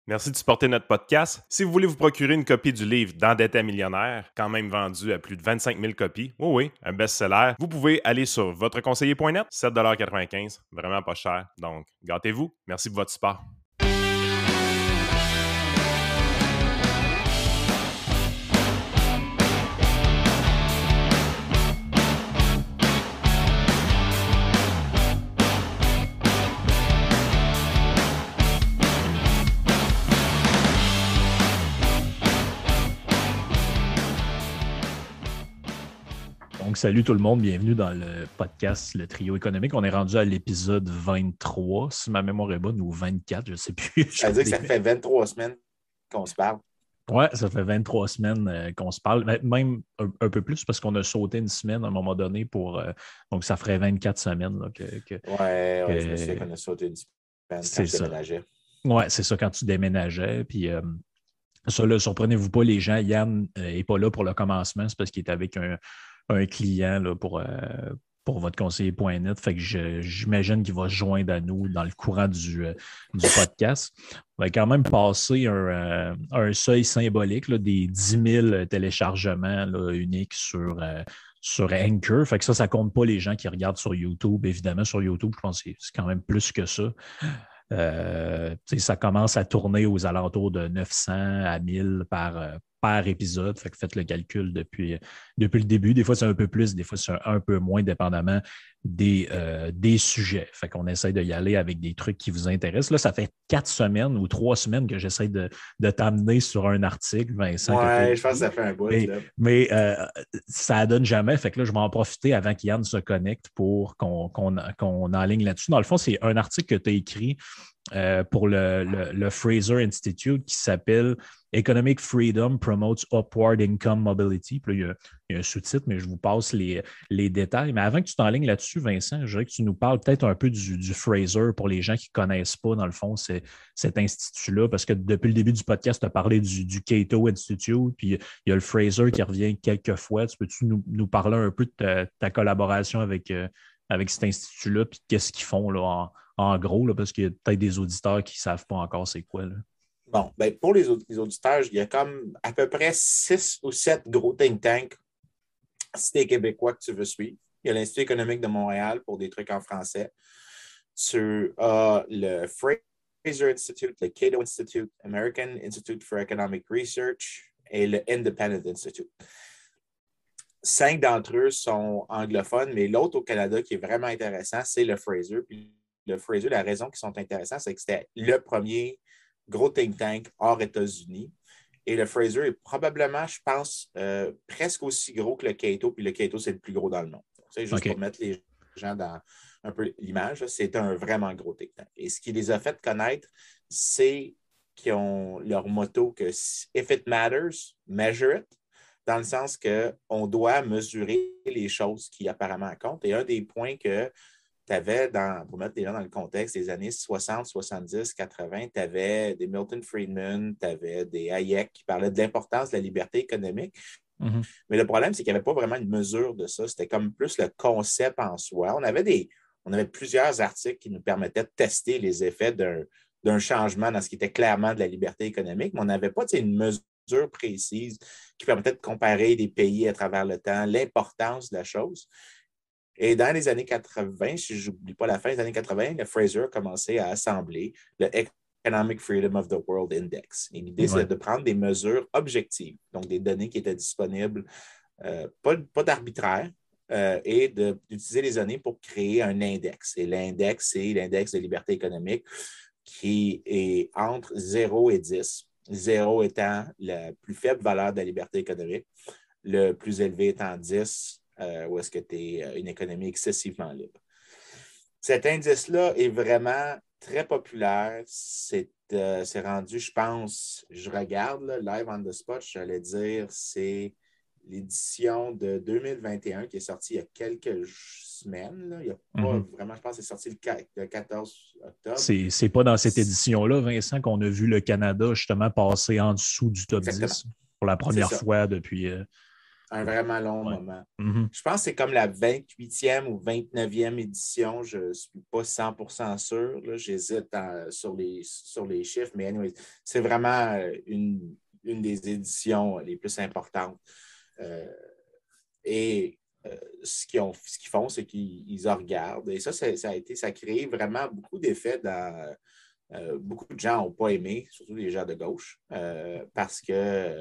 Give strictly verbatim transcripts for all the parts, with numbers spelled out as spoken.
Merci de supporter notre podcast. Si vous voulez vous procurer une copie du livre D'endetté millionnaire, quand même vendu à plus de vingt-cinq mille copies, oui, oui, un best-seller, vous pouvez aller sur votre conseiller point net, sept dollars quatre-vingt-quinze, vraiment pas cher. Donc, gâtez-vous. Merci pour votre support. Donc, salut tout le monde, bienvenue dans le podcast Le Trio économique. On est rendu à l'épisode vingt-trois, si ma mémoire est bonne, ou vingt-quatre, je ne sais plus. Ça veut dire que ça fait vingt-trois semaines qu'on se parle. Oui, ça fait vingt-trois semaines euh, qu'on se parle, même un, un peu plus parce qu'on a sauté une semaine à un moment donné pour. Euh, donc, ça ferait vingt-quatre semaines. Oui, ouais, ouais, je me souviens qu'on a sauté une semaine quand je déménageais. Oui, c'est ça, quand tu déménageais. Puis, euh, ça, là, surprenez-vous pas, les gens. Yann n'est euh, pas là pour le commencement, c'est parce qu'il est avec un. un client là, pour, euh, pour votre conseiller point net. Fait que je, j'imagine qu'il va se joindre à nous dans le courant du, euh, du podcast. On va quand même passer un, euh, un seuil symbolique là, des dix mille téléchargements là, uniques sur, euh, sur Anchor. Fait que ça, ça ne compte pas les gens qui regardent sur YouTube. Évidemment, sur YouTube, je pense que c'est quand même plus que ça. Euh, ça commence à tourner aux alentours de neuf cents à mille par, euh, par épisode. Fait que faites le calcul depuis, depuis le début. Des fois, c'est un peu plus, des fois, c'est un, un peu moins, dépendamment des, euh, des sujets. Fait qu'on essaie de y aller avec des trucs qui vous intéressent. Là, ça fait quatre semaines ou trois semaines que j'essaie de, de t'amener sur un article, Vincent. Ouais, je pense que ça fait un bout. Mais, là. mais euh, ça ne donne jamais. Fait que là, je vais en profiter avant qu'Yann se connecte pour qu'on, qu'on, qu'on enligne là-dessus. Dans le fond, c'est un article que tu as écrit euh, pour le, le, le Fraser Institute qui s'appelle Economic Freedom Promotes Upward Income Mobility. Puis là, il y a, il y a un sous-titre, mais je vous passe les, les détails. Mais avant que tu t'enlignes là-dessus, Vincent, je voudrais que tu nous parles peut-être un peu du, du Fraser pour les gens qui ne connaissent pas, dans le fond, c'est, cet institut-là. Parce que depuis le début du podcast, tu as parlé du, du Cato Institute, puis il y a le Fraser qui revient quelques fois. Tu peux-tu nous, nous parler un peu de ta, ta collaboration avec, euh, avec cet institut-là, puis qu'est-ce qu'ils font là, en, en gros, là, parce qu'il y a peut-être des auditeurs qui ne savent pas encore c'est quoi, là. Bon, ben pour les, les auditeurs, il y a comme à peu près six ou sept gros think tanks si t'es québécois que tu veux suivre. Il y a l'Institut économique de Montréal pour des trucs en français. Tu as le Fraser Institute, le Cato Institute, American Institute for Economic Research et le Independent Institute. Cinq d'entre eux sont anglophones, mais l'autre au Canada qui est vraiment intéressant, c'est le Fraser. Puis le Fraser, la raison qu'ils sont intéressants, c'est que c'était le premier gros think tank hors États-Unis. Et le Fraser est probablement, je pense, euh, presque aussi gros que le Cato. Puis le Cato, c'est le plus gros dans le monde. C'est juste okay. Pour mettre les gens dans un peu l'image, c'est un vraiment gros think tank. Et ce qui les a fait connaître, c'est qu'ils ont leur motto que « If it matters, measure it », dans le sens qu'on doit mesurer les choses qui apparemment comptent. Et un des points que tu avais, dans, pour mettre les gens dans le contexte, des années soixante, soixante-dix, quatre-vingts, tu avais des Milton Friedman, tu avais des Hayek qui parlaient de l'importance de la liberté économique. Mm-hmm. Mais le problème, c'est qu'il n'y avait pas vraiment une mesure de ça. C'était comme plus le concept en soi. On avait, des, on avait plusieurs articles qui nous permettaient de tester les effets d'un, d'un changement dans ce qui était clairement de la liberté économique, mais on n'avait pas une mesure précise qui permettait de comparer des pays à travers le temps, l'importance de la chose. Et dans les années quatre-vingts, si je n'oublie pas la fin des années quatre-vingts, le Fraser a commencé à assembler le Economic Freedom of the World Index. Et l'idée, ouais. c'est de prendre des mesures objectives, donc des données qui étaient disponibles, euh, pas, pas d'arbitraire, euh, et de, d'utiliser les données pour créer un index. Et l'index, c'est l'index de liberté économique qui est entre zéro et dix. zéro étant la plus faible valeur de la liberté économique, le plus élevé étant dix, Euh, où est-ce que tu es une économie excessivement libre. Cet indice-là est vraiment très populaire. C'est, euh, c'est rendu, je pense, je regarde, là, live on the spot, j'allais dire, c'est l'édition de deux mille vingt et un qui est sortie il y a quelques semaines. Là. Il y a pas mm-hmm. vraiment, je pense que c'est sorti le quatorze octobre. C'est, c'est pas dans cette édition-là, Vincent, qu'on a vu le Canada justement passer en dessous du top Exactement. dix pour la première fois depuis... Euh... Un vraiment long Ouais. moment. Mm-hmm. Je pense que c'est comme la vingt-huitième ou vingt-neuvième édition. Je ne suis pas cent pour cent sûr. Là. J'hésite en, sur, les, sur les chiffres, mais anyway, c'est vraiment une, une des éditions les plus importantes. Euh, et euh, ce, qu'ils ont, ce qu'ils font, c'est qu'ils en regardent. Et ça, ça, ça a été, ça a créé vraiment beaucoup d'effets dans. Euh, beaucoup de gens n'ont pas aimé, surtout les gens de gauche, euh, parce que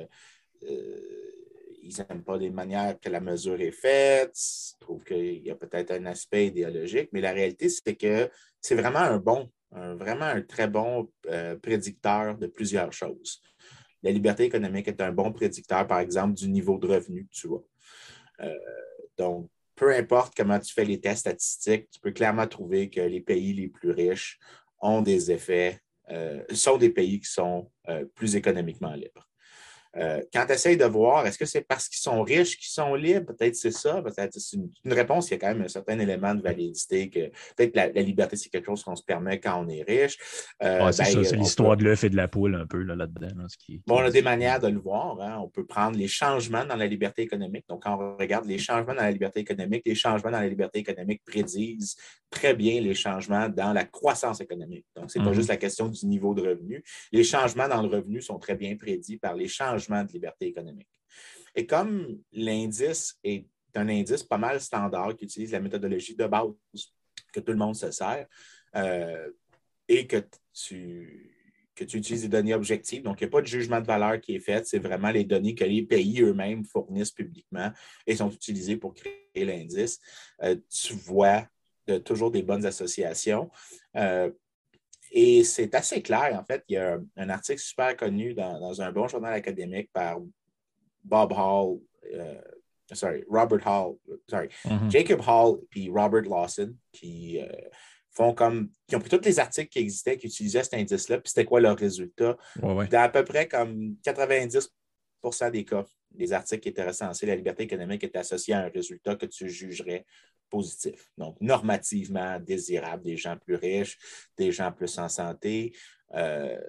euh, ils n'aiment pas les manières que la mesure est faite, ils trouvent qu'il y a peut-être un aspect idéologique, mais la réalité, c'est que c'est vraiment un bon, un, vraiment un très bon euh, prédicteur de plusieurs choses. La liberté économique est un bon prédicteur, par exemple, du niveau de revenu que tu as. Euh, donc, peu importe comment tu fais les tests statistiques, tu peux clairement trouver que les pays les plus riches ont des effets, euh, sont des pays qui sont euh, plus économiquement libres. Euh, quand tu essaies de voir, est-ce que c'est parce qu'ils sont riches qu'ils sont libres? Peut-être c'est ça. Peut-être c'est une, une réponse, il y a quand même un certain élément de validité que peut-être la, la liberté, c'est quelque chose qu'on se permet quand on est riche. Euh, ouais, c'est ben, ça, c'est l'histoire peut... de l'œuf et de la poule un peu là, là-dedans. Là, ce qui, qui bon, on a des manières de le voir. Hein. On peut prendre les changements dans la liberté économique. Donc, quand on regarde les changements dans la liberté économique, les changements dans la liberté économique prédisent très bien les changements dans la croissance économique. Donc, ce n'est mm-hmm. pas juste la question du niveau de revenu. Les changements dans le revenu sont très bien prédits par les changements de liberté économique. Et comme l'indice est un indice pas mal standard qui utilise la méthodologie de base que tout le monde se sert euh, et que tu... que tu utilises des données objectives. Donc, il n'y a pas de jugement de valeur qui est fait. C'est vraiment les données que les pays eux-mêmes fournissent publiquement et sont utilisées pour créer l'indice. Euh, tu vois de, toujours des bonnes associations. Euh, et c'est assez clair, en fait. Il y a un, un article super connu dans, dans un bon journal académique par Bob Hall, euh, sorry, Robert Hall, sorry, mm-hmm. Jacob Hall puis Robert Lawson qui... Euh, font comme, qui ont pris tous les articles qui existaient, qui utilisaient cet indice-là, puis c'était quoi leur résultat. Ouais, ouais. Dans à peu près comme quatre-vingt-dix pour cent des cas, les articles qui étaient recensés, la liberté économique est associée à un résultat que tu jugerais positif. Donc, normativement désirable, des gens plus riches, des gens plus en santé. Euh,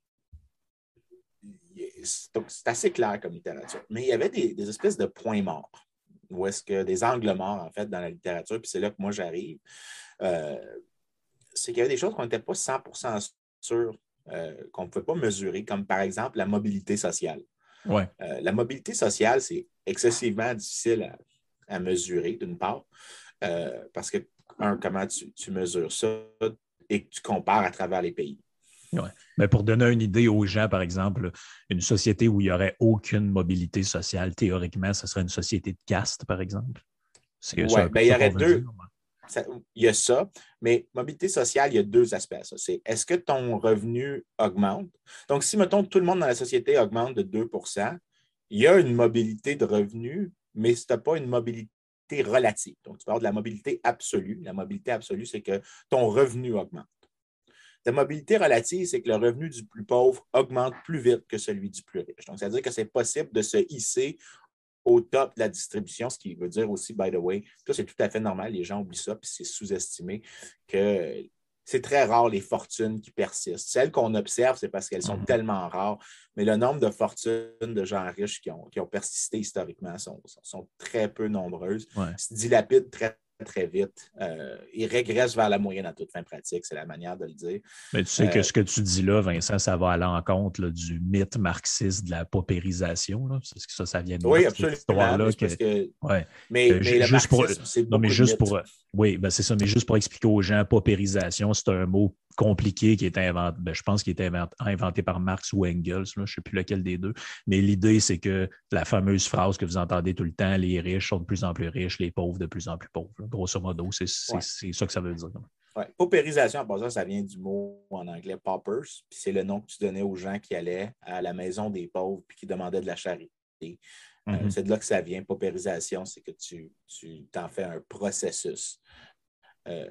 donc, c'est assez clair comme littérature. Mais il y avait des, des espèces de points morts, ou est-ce que des angles morts, en fait, dans la littérature, puis c'est là que moi j'arrive. Euh, c'est qu'il y avait des choses qu'on n'était pas cent pour cent sûr euh, qu'on ne pouvait pas mesurer, comme par exemple la mobilité sociale. Ouais. Euh, la mobilité sociale, c'est excessivement difficile à, à mesurer, d'une part, euh, parce que, un, comment tu, tu mesures ça et que tu compares à travers les pays. Ouais. Mais pour donner une idée aux gens, par exemple, une société où il n'y aurait aucune mobilité sociale, théoriquement, ce serait une société de caste, par exemple. Oui, bien, il y aurait deux. Dire. Ça, il y a ça, mais mobilité sociale, il y a deux aspects à ça. C'est est-ce que ton revenu augmente? Donc, si, mettons, tout le monde dans la société augmente de deux pour cent, il y a une mobilité de revenus, mais ce n'est pas une mobilité relative. Donc, tu parles de la mobilité absolue. La mobilité absolue, c'est que ton revenu augmente. La mobilité relative, c'est que le revenu du plus pauvre augmente plus vite que celui du plus riche. Donc, ça veut dire que c'est possible de se hisser au top de la distribution, ce qui veut dire aussi, by the way, ça c'est tout à fait normal, les gens oublient ça, puis c'est sous-estimé, que c'est très rare les fortunes qui persistent. Celles qu'on observe, c'est parce qu'elles sont mm-hmm. tellement rares, mais le nombre de fortunes de gens riches qui ont, qui ont persisté historiquement sont, sont, sont très peu nombreuses, ouais. se dilapident très très vite. Euh, il régresse vers la moyenne à toute fin pratique, c'est la manière de le dire. Mais tu sais euh, que ce que tu dis là, Vincent, ça va à l'encontre là, du mythe marxiste de la paupérisation. Là. C'est ce que ça, ça vient de oui, là, absolument. Cette histoire-là que, que, ouais, mais, que, mais le juste marxisme, pour, c'est beaucoup non, mais de juste mythes. pour, oui, ben c'est ça, mais juste pour expliquer aux gens, paupérisation, c'est un mot compliqué qui est inventé, ben, je pense qu'il est inventé, inventé par Marx ou Engels, là, je ne sais plus lequel des deux, mais l'idée, c'est que la fameuse phrase que vous entendez tout le temps, les riches sont de plus en plus riches, les pauvres de plus en plus pauvres. Là. Grosso modo, c'est, c'est, ouais. c'est ça que ça veut dire. Oui, paupérisation, en passant, ça vient du mot en anglais paupers, puis c'est le nom que tu donnais aux gens qui allaient à la maison des pauvres puis qui demandaient de la charité. Mm-hmm. Euh, c'est de là que ça vient. Paupérisation, c'est que tu, tu t'en fais un processus. Euh,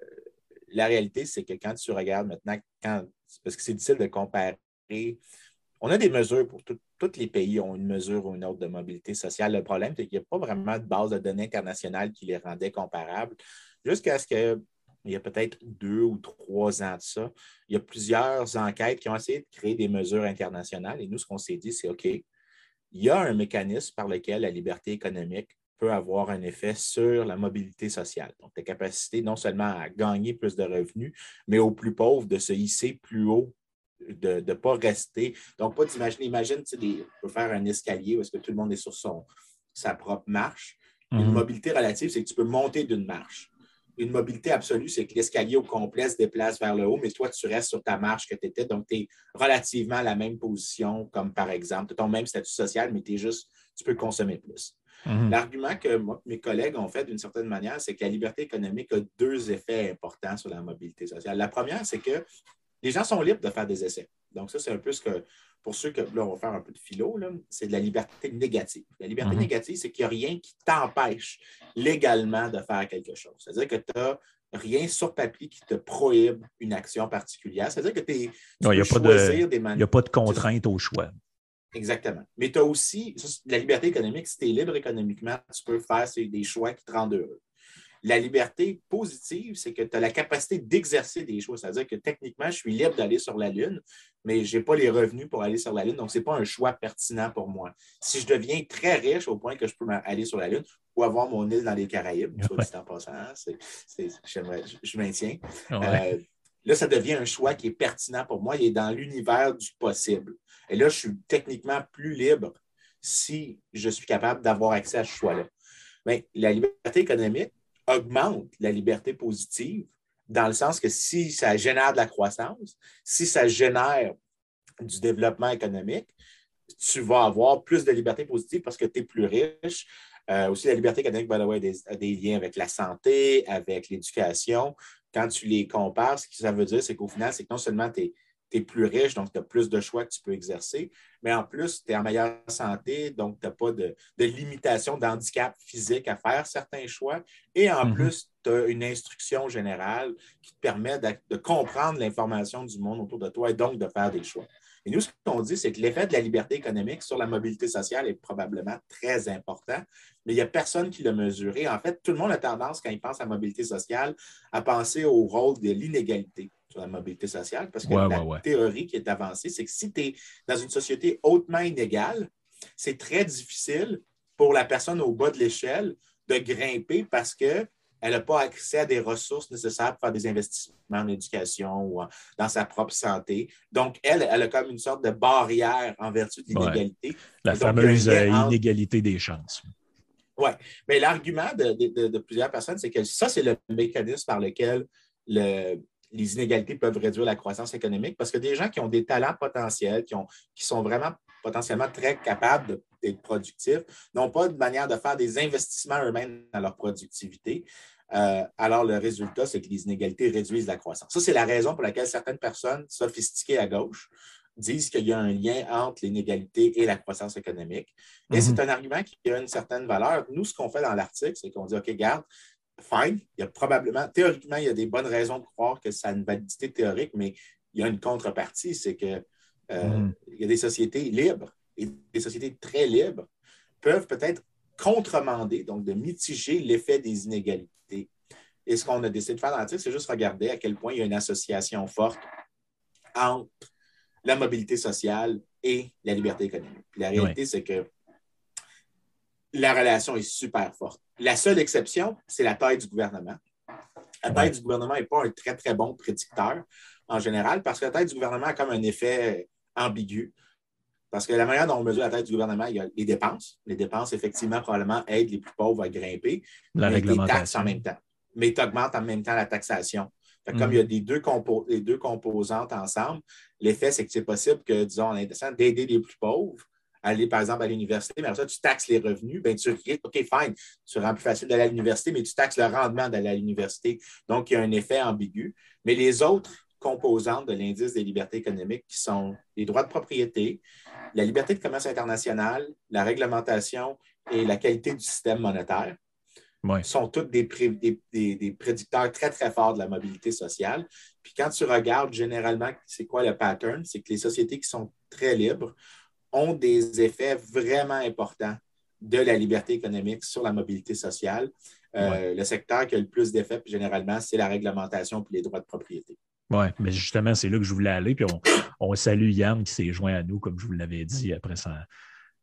la réalité, c'est que quand tu regardes maintenant, quand, parce que c'est difficile de comparer, on a des mesures pour tout, tous les pays ont une mesure ou une autre de mobilité sociale. Le problème, c'est qu'il n'y a pas vraiment de base de données internationales qui les rendait comparables. Jusqu'à ce que il y a peut-être deux ou trois ans de ça, il y a plusieurs enquêtes qui ont essayé de créer des mesures internationales. Et nous, ce qu'on s'est dit, c'est OK, il il y a un mécanisme par lequel la liberté économique peut avoir un effet sur la mobilité sociale. Donc, ta capacité non seulement à gagner plus de revenus, mais aux plus pauvres de se hisser plus haut, de ne pas rester. Donc, pas d'imaginer, imagine, tu sais, des, on peut faire un escalier où est-ce que tout le monde est sur son, sa propre marche. Mm-hmm. Une mobilité relative, c'est que tu peux monter d'une marche. Une mobilité absolue, c'est que l'escalier au complet se déplace vers le haut, mais toi, tu restes sur ta marche que tu étais. Donc, tu es relativement à la même position, comme par exemple, tu as ton même statut social, mais tu es juste, tu peux consommer plus. Mm-hmm. L'argument que moi, mes collègues ont fait d'une certaine manière, c'est que la liberté économique a deux effets importants sur la mobilité sociale. La première, c'est que les gens sont libres de faire des essais. Donc, ça, c'est un peu ce que, pour ceux que, là, on va faire un peu de philo, là, c'est de la liberté négative. La liberté mm-hmm. négative, c'est qu'il n'y a rien qui t'empêche légalement de faire quelque chose. C'est-à-dire que tu n'as rien sur papier qui te prohibe une action particulière. C'est-à-dire que tu non, peux choisir de, des manières. Il n'y a pas de contrainte au choix. Exactement. Mais tu as aussi ça, la liberté économique. Si tu es libre économiquement, tu peux faire des choix qui te rendent heureux. La liberté positive, c'est que tu as la capacité d'exercer des choix. C'est-à-dire que techniquement, je suis libre d'aller sur la Lune, mais je n'ai pas les revenus pour aller sur la Lune, donc ce n'est pas un choix pertinent pour moi. Si je deviens très riche au point que je peux aller sur la Lune ou avoir mon île dans les Caraïbes, ouais. soit dit en passant, c'est, c'est, je, je maintiens. Ouais. Euh, là, ça devient un choix qui est pertinent pour moi. Il est dans l'univers du possible. Et là, je suis techniquement plus libre si je suis capable d'avoir accès à ce choix-là. Mais la liberté économique augmente la liberté positive dans le sens que si ça génère de la croissance, si ça génère du développement économique, tu vas avoir plus de liberté positive parce que tu es plus riche. Euh, aussi, la liberté économique, by the way, a des, a des liens avec la santé, avec l'éducation. Quand tu les compares, ce que ça veut dire, c'est qu'au final, c'est que non seulement tu es tu es plus riche, donc tu as plus de choix que tu peux exercer, mais en plus, tu es en meilleure santé, donc tu n'as pas de, de limitation, d'handicap physique à faire certains choix. Et en mm-hmm. plus, tu as une instruction générale qui te permet de, de comprendre l'information du monde autour de toi et donc de faire des choix. Et nous, ce qu'on dit, c'est que l'effet de la liberté économique sur la mobilité sociale est probablement très important, mais il n'y a personne qui l'a mesuré. En fait, tout le monde a tendance, quand il pense à mobilité sociale, à penser au rôle de l'inégalité sur la mobilité sociale, parce que ouais, la ouais, ouais. théorie qui est avancée, c'est que si tu es dans une société hautement inégale, c'est très difficile pour la personne au bas de l'échelle de grimper parce qu'elle n'a pas accès à des ressources nécessaires pour faire des investissements en éducation ou en, dans sa propre santé. Donc, elle, elle a comme une sorte de barrière en vertu de l'inégalité. Ouais. La donc, fameuse entre... inégalité des chances. Oui, mais l'argument de, de, de plusieurs personnes, c'est que ça, c'est le mécanisme par lequel le, les inégalités peuvent réduire la croissance économique parce que des gens qui ont des talents potentiels, qui, ont, qui sont vraiment potentiellement très capables de, d'être productifs, n'ont pas de manière de faire des investissements eux-mêmes dans leur productivité. Euh, alors, le résultat, c'est que les inégalités réduisent la croissance. Ça, c'est la raison pour laquelle certaines personnes sophistiquées à gauche disent qu'il y a un lien entre l'inégalité et la croissance économique. Et mm-hmm. c'est un argument qui a une certaine valeur. Nous, ce qu'on fait dans l'article, c'est qu'on dit, OK, garde, fine, il y a probablement, théoriquement, il y a des bonnes raisons de croire que ça a une validité théorique, mais il y a une contrepartie, c'est que euh, mm. il y a des sociétés libres et des sociétés très libres peuvent peut-être contremander, donc de mitiger l'effet des inégalités. Et ce qu'on a décidé de faire dans l'article, c'est juste regarder à quel point il y a une association forte entre la mobilité sociale et la liberté économique. Puis la réalité, oui. c'est que la relation est super forte. La seule exception, c'est la taille du gouvernement. La taille oui. du gouvernement n'est pas un très, très bon prédicteur en général parce que la taille du gouvernement a comme un effet ambigu. Parce que la manière dont on mesure la taille du gouvernement, il y a les dépenses. Les dépenses, effectivement, probablement aident les plus pauvres à grimper. La mais réglementation. Les taxes en même temps. Mais tu augmentes en même temps la taxation. Fait que mm. comme il y a des deux compo- les deux composantes ensemble, l'effet, c'est que c'est possible que, disons, en intéressant d'aider les plus pauvres, aller, par exemple, à l'université, mais après ça, tu taxes les revenus, bien, tu dis, OK, fine, tu rends plus facile d'aller à l'université, mais tu taxes le rendement d'aller à l'université. Donc, il y a un effet ambigu. Mais les autres composantes de l'indice des libertés économiques, qui sont les droits de propriété, la liberté de commerce international, la réglementation et la qualité du système monétaire, oui. sont tous des, pré, des, des, des prédicteurs très, très forts de la mobilité sociale. Puis quand tu regardes généralement, c'est quoi le pattern? C'est que les sociétés qui sont très libres ont des effets vraiment importants de la liberté économique sur la mobilité sociale. Euh, oui. Le secteur qui a le plus d'effets, généralement, c'est la réglementation et les droits de propriété. Oui, mais justement, c'est là que je voulais aller. Puis on, on salue Yann qui s'est joint à nous, comme je vous l'avais dit, après sa,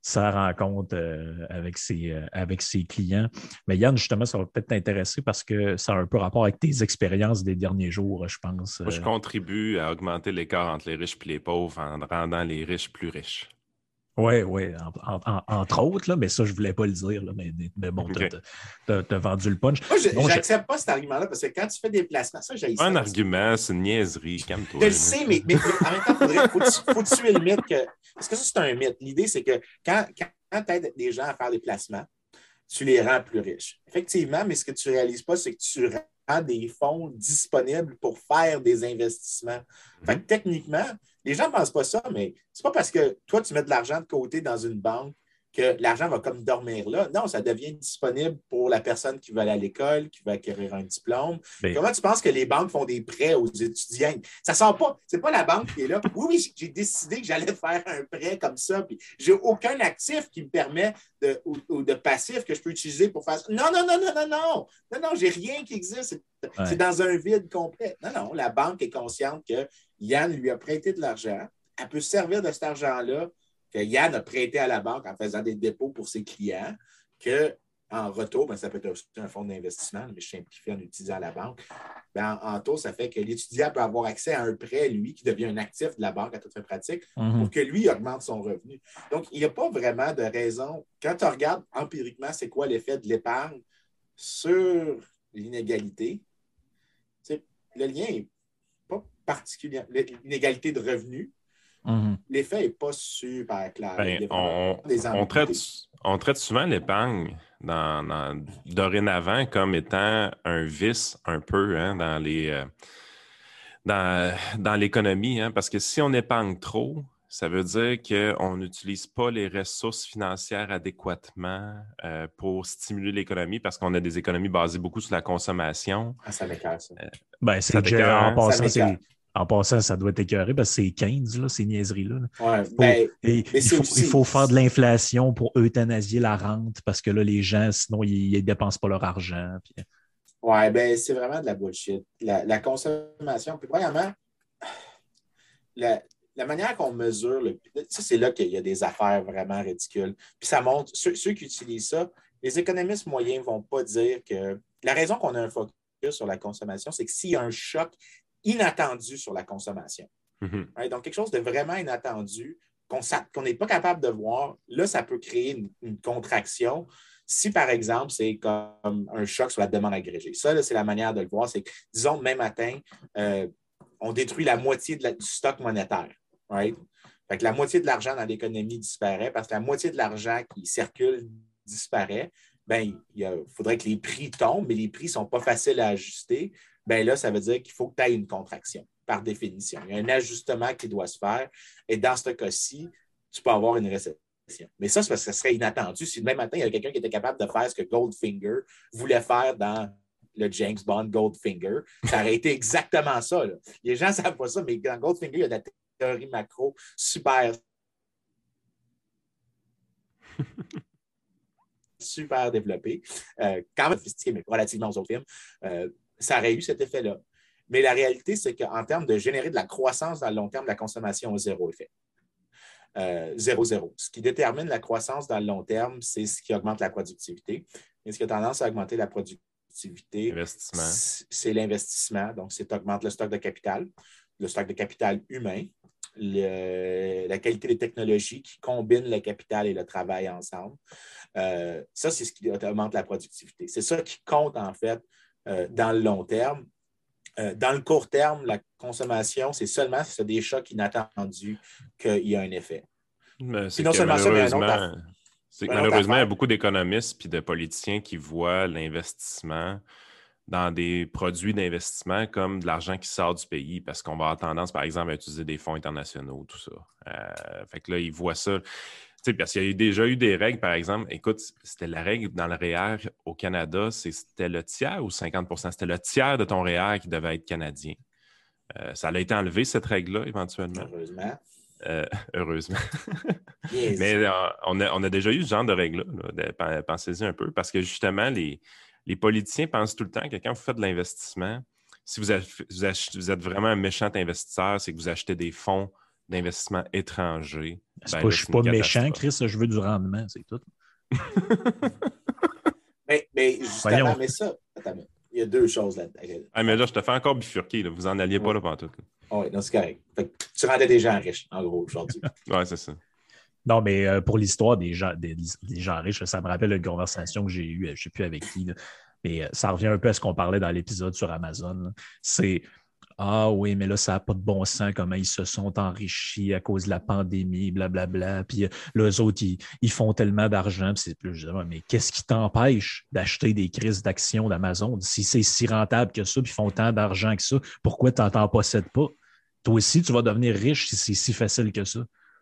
sa rencontre euh, avec, ses, euh, avec ses clients. Mais Yann, justement, ça va peut-être t'intéresser parce que ça a un peu rapport avec tes expériences des derniers jours, je pense. Moi, je contribue à augmenter l'écart entre les riches et les pauvres en rendant les riches plus riches. Oui, oui, en, en, entre autres, là, mais ça, je ne voulais pas le dire. Là, mais, mais bon, tu as okay. vendu le punch. Moi, je n'accepte je... pas cet argument-là parce que quand tu fais des placements, ça, j'ai pas un argument, c'est une niaiserie. Calme-toi. Je le sais, mais, mais en même temps, il faut, faut tuer le mythe. Que... Parce que ça, c'est un mythe. L'idée, c'est que quand, quand tu aides des gens à faire des placements, tu les rends plus riches. Effectivement, mais ce que tu ne réalises pas, c'est que tu rends des fonds disponibles pour faire des investissements. Mm-hmm. Fait que techniquement, les gens ne pensent pas ça, mais c'est pas parce que toi, tu mets de l'argent de côté dans une banque que l'argent va comme dormir là. Non, ça devient disponible pour la personne qui va aller à l'école, qui va acquérir un diplôme. Mais... Comment tu penses que les banques font des prêts aux étudiants? Ça ne sort pas. Ce n'est pas la banque qui est là. Oui, oui, j'ai décidé que j'allais faire un prêt comme ça, puis j'ai aucun actif qui me permet de, ou, ou de passif que je peux utiliser pour faire ça. Non, non, non, non, non, non. Non, non, j'ai rien qui existe. C'est, ouais. c'est dans un vide complet. Non, non, la banque est consciente que Yann lui a prêté de l'argent. Elle peut se servir de cet argent-là que Yann a prêté à la banque en faisant des dépôts pour ses clients, qu'en retour, ben, ça peut être aussi un fonds d'investissement, mais je simplifie en utilisant la banque. Ben, en, en taux, ça fait que l'étudiant peut avoir accès à un prêt, lui, qui devient un actif de la banque à toute fin pratique, mm-hmm. pour que lui augmente son revenu. Donc, il n'y a pas vraiment de raison. Quand tu regardes empiriquement, c'est quoi l'effet de l'épargne sur l'inégalité, le lien n'est pas particulier. L'inégalité de revenus, Mm-hmm. l'effet n'est pas super clair. Ben, on, on, traite, on traite souvent l'épargne dans, dans, dorénavant comme étant un vice un peu hein, dans, les, euh, dans, dans l'économie. Hein, parce que si on épargne trop, ça veut dire qu'on n'utilise pas les ressources financières adéquatement euh, pour stimuler l'économie parce qu'on a des économies basées beaucoup sur la consommation. Ah, ça m'écoeure, ça. Euh, ben, c'est ça déjà, en passant, c'est... En passant, ça doit être écœuré parce que c'est quinze, là, ces niaiseries-là. Ouais, faut, ben, et, il, faut, aussi... il faut faire de l'inflation pour euthanasier la rente parce que là, les gens, sinon, ils ne dépensent pas leur argent. Puis... Oui, ben, c'est vraiment de la bullshit. La, la consommation, puis premièrement, la, la manière qu'on mesure, le, ça, c'est là qu'il y a des affaires vraiment ridicules. Puis ça montre, ceux, ceux qui utilisent ça, les économistes moyens ne vont pas dire que... La raison qu'on a un focus sur la consommation, c'est que s'il y a un choc inattendu sur la consommation. Mm-hmm. Right? Donc, quelque chose de vraiment inattendu qu'on qu'on n'est pas capable de voir, là, ça peut créer une, une contraction. Si, par exemple, c'est comme un choc sur la demande agrégée. Ça, là, c'est la manière de le voir. C'est que, disons, demain matin, euh, on détruit la moitié de la, du stock monétaire. Right? Fait que la moitié de l'argent dans l'économie disparaît parce que la moitié de l'argent qui circule disparaît. Bien, il faudrait que les prix tombent, mais les prix ne sont pas faciles à ajuster. Bien là, ça veut dire qu'il faut que tu aies une contraction, par définition. Il y a un ajustement qui doit se faire. Et dans ce cas-ci, tu peux avoir une récession. Mais ça, c'est parce que ça serait inattendu. Si demain matin, il y avait quelqu'un qui était capable de faire ce que Goldfinger voulait faire dans le James Bond Goldfinger, ça aurait été exactement ça. Là. Les gens ne savent pas ça, mais dans Goldfinger, il y a de la théorie macro super super développé, euh, quand même sophistiqué, mais relativement aux autres films, euh, ça aurait eu cet effet-là. Mais la réalité, c'est qu'en termes de générer de la croissance dans le long terme, la consommation a zéro effet. Euh, zéro, zéro. Ce qui détermine la croissance dans le long terme, c'est ce qui augmente la productivité. Et ce qui a tendance à augmenter la productivité, c'est l'investissement. Donc, c'est augmente le stock de capital, le stock de capital humain, Le, la qualité des technologies qui combinent le capital et le travail ensemble. Euh, ça, c'est ce qui augmente la productivité. C'est ça qui compte, en fait, euh, dans le long terme. Euh, dans le court terme, la consommation, c'est seulement si c'est des chocs inattendus qu'il y a un effet. Mais c'est non seulement ça, mais un autre, c'est que malheureusement, il y a beaucoup d'économistes et de politiciens qui voient l'investissement dans des produits d'investissement comme de l'argent qui sort du pays parce qu'on va avoir tendance, par exemple, à utiliser des fonds internationaux, tout ça. Euh, fait que là, ils voient ça. Tu sais, parce qu'il y a déjà eu des règles, par exemple. Écoute, c'était la règle dans le R E E R au Canada, c'était le tiers ou cinquante pour cent? C'était le tiers de ton R E E R qui devait être canadien. Euh, ça a été enlevé, cette règle-là, éventuellement. Heureusement. Euh, heureusement. Yes. Mais euh, on, a, on a déjà eu ce genre de règle-là. Pensez-y un peu, parce que justement, les... Les politiciens pensent tout le temps que quand vous faites de l'investissement, si vous, achetez, vous, achetez, vous êtes vraiment un méchant investisseur, c'est que vous achetez des fonds d'investissement étrangers C'est Ben pas, là, je suis c'est pas une méchant, catastrophe. Chris, je veux du rendement, c'est tout. Mais, mais justement, Voyons. mais ça, attends, il y a deux choses là-dedans. Ah, mais là, je te fais encore bifurquer. Là. Vous en alliez pas Ouais. là pendant tout. Là. Oh, oui, non, c'est correct. Fait que tu rendais des gens riches, en gros, aujourd'hui. Ouais, c'est ça. Non, mais euh, pour l'histoire des gens, des, des gens riches, ça me rappelle une conversation que j'ai eue, je ne sais plus avec qui, là, mais euh, ça revient un peu à ce qu'on parlait dans l'épisode sur Amazon. Là. C'est Ah oui, mais là, ça n'a pas de bon sens, comment ils se sont enrichis à cause de la pandémie, blablabla. Puis euh, là, eux autres, ils, ils font tellement d'argent. Puis c'est plus, je dis, ouais, mais qu'est-ce qui t'empêche d'acheter des crises d'actions d'Amazon? Si c'est si rentable que ça, puis ils font tant d'argent que ça, pourquoi tu n'en possèdes pas? Toi aussi, tu vas devenir riche si c'est si facile que ça.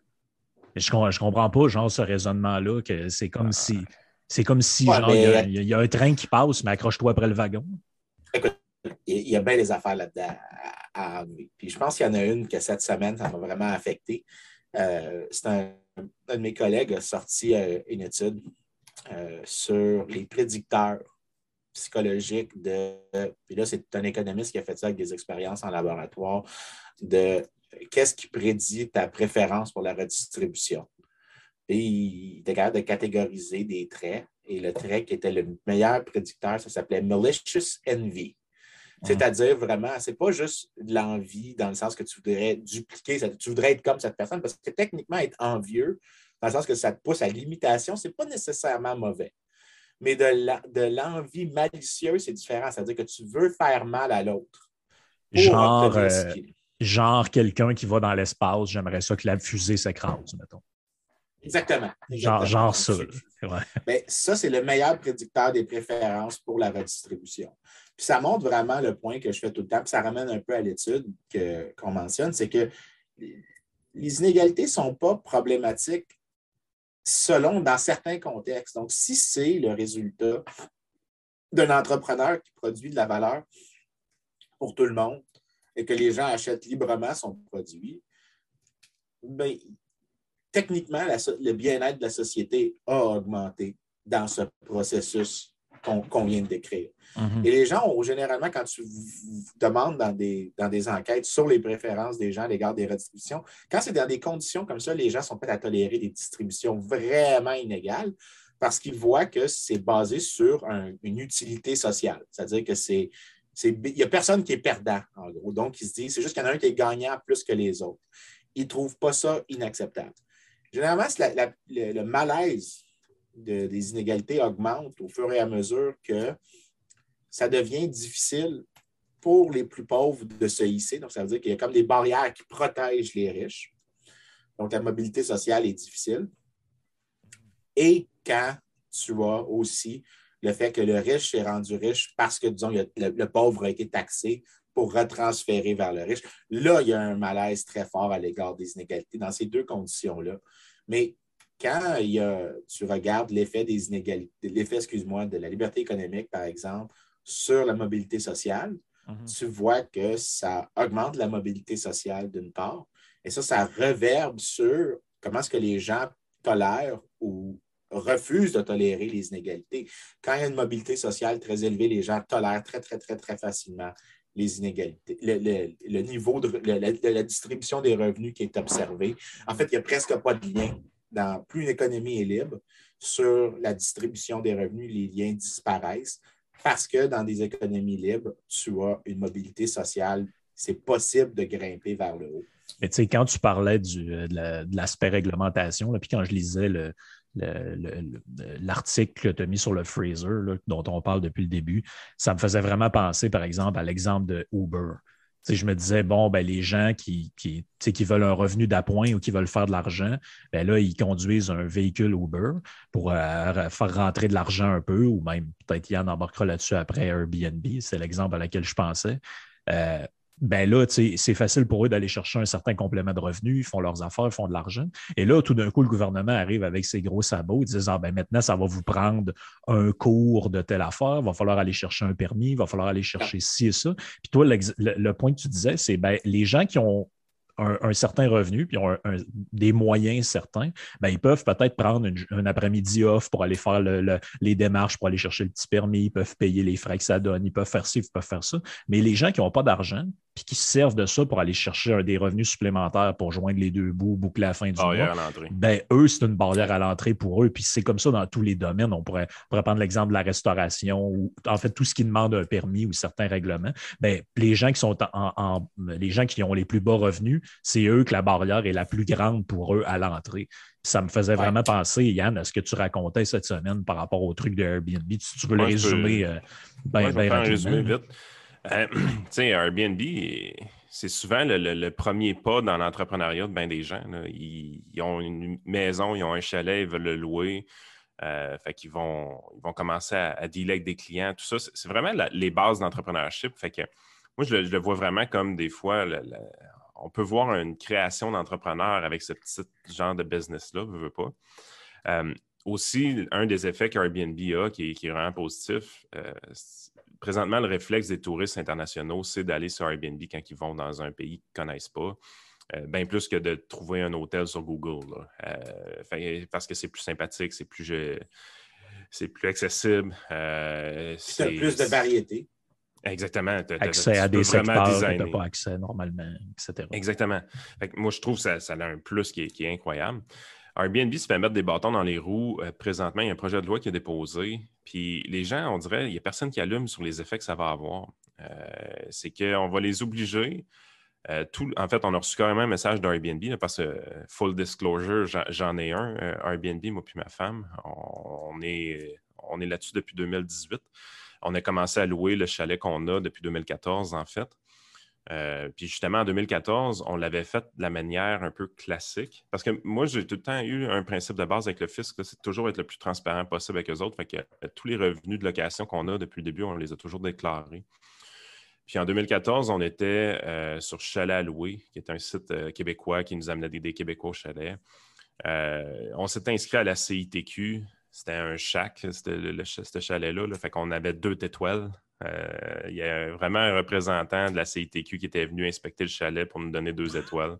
Je ne comprends pas, genre, ce raisonnement-là, que c'est comme si, c'est comme si, Ouais, genre, il y, a, mais il y a un train qui passe, mais accroche-toi après le wagon. écoute, il y a bien des affaires là-dedans à, à enlever. Puis je pense qu'il y en a une que cette semaine, ça m'a vraiment affecté. Euh, c'est un, un de mes collègues a sorti euh, une étude euh, sur les prédicteurs psychologiques de. Puis là, c'est un économiste qui a fait ça avec des expériences en laboratoire de qu'est-ce qui prédit ta préférence pour la redistribution. Et il était capable de catégoriser des traits. Et le trait qui était le meilleur prédicteur, ça s'appelait malicious envy. C'est-à-dire vraiment, c'est pas juste de l'envie dans le sens que tu voudrais dupliquer, tu voudrais être comme cette personne, parce que techniquement, être envieux, dans le sens que ça te pousse à l'imitation, c'est pas nécessairement mauvais. Mais de, la, de l'envie malicieuse, c'est différent. C'est-à-dire que tu veux faire mal à l'autre pour Genre, obtenir ce euh, qu'il genre quelqu'un qui va dans l'espace, j'aimerais ça que la fusée s'écrase, mettons. Exactement. Genre, exactement. genre ça. Ouais. Bien, ça, c'est le meilleur prédicteur des préférences pour la redistribution. Puis ça montre vraiment le point que je fais tout le temps, puis ça ramène un peu à l'étude que, qu'on mentionne, c'est que les inégalités ne sont pas problématiques selon, dans certains contextes. Donc, si c'est le résultat d'un entrepreneur qui produit de la valeur pour tout le monde et que les gens achètent librement son produit, bien, techniquement, la, le bien-être de la société a augmenté dans ce processus qu'on, qu'on vient de décrire. Mm-hmm. Et les gens, ont, généralement, quand tu demandes dans des, dans des enquêtes sur les préférences des gens à l'égard des redistributions, quand c'est dans des conditions comme ça, les gens sont prêts à tolérer des distributions vraiment inégales parce qu'ils voient que c'est basé sur un, une utilité sociale. C'est-à-dire que c'est, c'est, il n'y a personne qui est perdant, en gros. Donc, ils se disent, c'est juste qu'il y en a un qui est gagnant plus que les autres. Ils ne trouvent pas ça inacceptable. Généralement, la, la, le, le malaise de, des inégalités augmente au fur et à mesure que ça devient difficile pour les plus pauvres de se hisser. Donc, ça veut dire qu'il y a comme des barrières qui protègent les riches. Donc, la mobilité sociale est difficile. Et quand tu as aussi le fait que le riche s'est rendu riche parce que, disons, le, le pauvre a été taxé pour retransférer vers le riche. Là, il y a un malaise très fort à l'égard des inégalités dans ces deux conditions-là. Mais quand il y a, tu regardes l'effet des inégalités, l'effet, excuse-moi, de la liberté économique, par exemple, sur la mobilité sociale, mm-hmm. tu vois que ça augmente la mobilité sociale d'une part, et ça, ça reverbe sur comment est-ce que les gens tolèrent ou refusent de tolérer les inégalités. Quand il y a une mobilité sociale très élevée, les gens tolèrent très, très, très, très facilement les inégalités, le, le, le niveau de le, la, la distribution des revenus qui est observé. En fait, il n'y a presque pas de lien. Dans, plus une économie est libre, sur la distribution des revenus, les liens disparaissent parce que dans des économies libres, tu as une mobilité sociale. C'est possible de grimper vers le haut. Mais tu sais, quand tu parlais du, de, la, de l'aspect réglementation, là, puis quand je lisais le, Le, le, l'article que tu as mis sur le Fraser, là, dont on parle depuis le début, ça me faisait vraiment penser, par exemple, à l'exemple de Uber. T'sais, je me disais, bon, ben, les gens qui, qui, qui veulent un revenu d'appoint ou qui veulent faire de l'argent, ben là, ils conduisent un véhicule Uber pour euh, faire rentrer de l'argent un peu, ou même, peut-être Yann embarquera là-dessus après Airbnb, c'est l'exemple à laquelle je pensais. Euh, ben là, c'est facile pour eux d'aller chercher un certain complément de revenus, ils font leurs affaires, ils font de l'argent. Et là, tout d'un coup, le gouvernement arrive avec ses gros sabots, ils disent, ah ben maintenant, ça va vous prendre un cours de telle affaire, il va falloir aller chercher un permis, il va falloir aller chercher ci et ça. Puis toi, le, le point que tu disais, c'est ben les gens qui ont un, un certain revenu, puis ils ont un, un, des moyens certains, ben, ils peuvent peut-être prendre une, un après-midi off pour aller faire le, le, les démarches, pour aller chercher le petit permis, ils peuvent payer les frais que ça donne, ils peuvent faire ci, ils peuvent faire ça. Mais les gens qui n'ont pas d'argent, puis qui se servent de ça pour aller chercher un, des revenus supplémentaires pour joindre les deux bouts, boucler la fin du barrière mois, à l'entrée. Ben, eux, c'est une barrière à l'entrée pour eux. Puis c'est comme ça dans tous les domaines. On pourrait, on pourrait prendre l'exemple de la restauration ou en fait tout ce qui demande un permis ou certains règlements. Ben, les gens qui sont en, en, les gens qui ont les plus bas revenus, c'est eux que la barrière est la plus grande pour eux à l'entrée. Ça me faisait vraiment ouais. penser, Yann, à ce que tu racontais cette semaine par rapport au truc de Airbnb. Si tu veux ouais, le résumer peux... euh, bien ouais, ben rapidement. Résumer là. vite. Euh, tu sais, Airbnb, c'est souvent le, le, le premier pas dans l'entrepreneuriat de bien des gens. Là. Ils, ils ont une maison, ils ont un chalet, ils veulent le louer. Euh, fait qu'ils vont, ils vont commencer à, à dealer avec des clients. Tout ça, c'est, c'est vraiment la, les bases d'entrepreneurship. Fait que moi, je le, je le vois vraiment comme des fois, le, le, on peut voir une création d'entrepreneur avec ce petit genre de business-là, veux, veux pas. Euh, aussi, un des effets qu'Airbnb a, qui est, qui est vraiment positif, euh, présentement, le réflexe des touristes internationaux, c'est d'aller sur Airbnb quand ils vont dans un pays qu'ils ne connaissent pas, euh, bien plus que de trouver un hôtel sur Google. Euh, fait, parce que c'est plus sympathique, c'est plus, je, c'est plus accessible. Euh, tu as plus de variété. Exactement. T'as, accès t'as, à des secteurs que tu n'as pas accès normalement, et cetera. Exactement. Fait que moi, je trouve que ça, ça a un plus qui est, qui est incroyable. Airbnb se fait mettre des bâtons dans les roues. Euh, présentement, il y a un projet de loi qui est déposé. Puis les gens, on dirait, il n'y a personne qui allume sur les effets que ça va avoir. Euh, c'est qu'on va les obliger. Euh, tout, en fait, on a reçu quand même un message d'Airbnb là, parce que, euh, full disclosure, j'en, j'en ai un, euh, Airbnb, moi puis ma femme. On, on, est, on est là-dessus depuis deux mille dix-huit. On a commencé à louer le chalet qu'on a depuis deux mille quatorze, en fait. Euh, puis justement, en deux mille quatorze, on l'avait fait de la manière un peu classique. Parce que moi, j'ai tout le temps eu un principe de base avec le fisc, là, c'est de toujours être le plus transparent possible avec eux autres. Fait que euh, tous les revenus de location qu'on a depuis le début, on les a toujours déclarés. Puis en deux mille quatorze, on était euh, sur Chalet à louer, qui est un site euh, québécois qui nous amenait des, des Québécois au chalet. Euh, on s'était inscrit à la C I T Q. C'était un shack, c'était le, le, ce chalet-là. Là. Fait qu'on avait deux étoiles. Euh, il y a vraiment un représentant de la C I T Q qui était venu inspecter le chalet pour nous donner deux étoiles.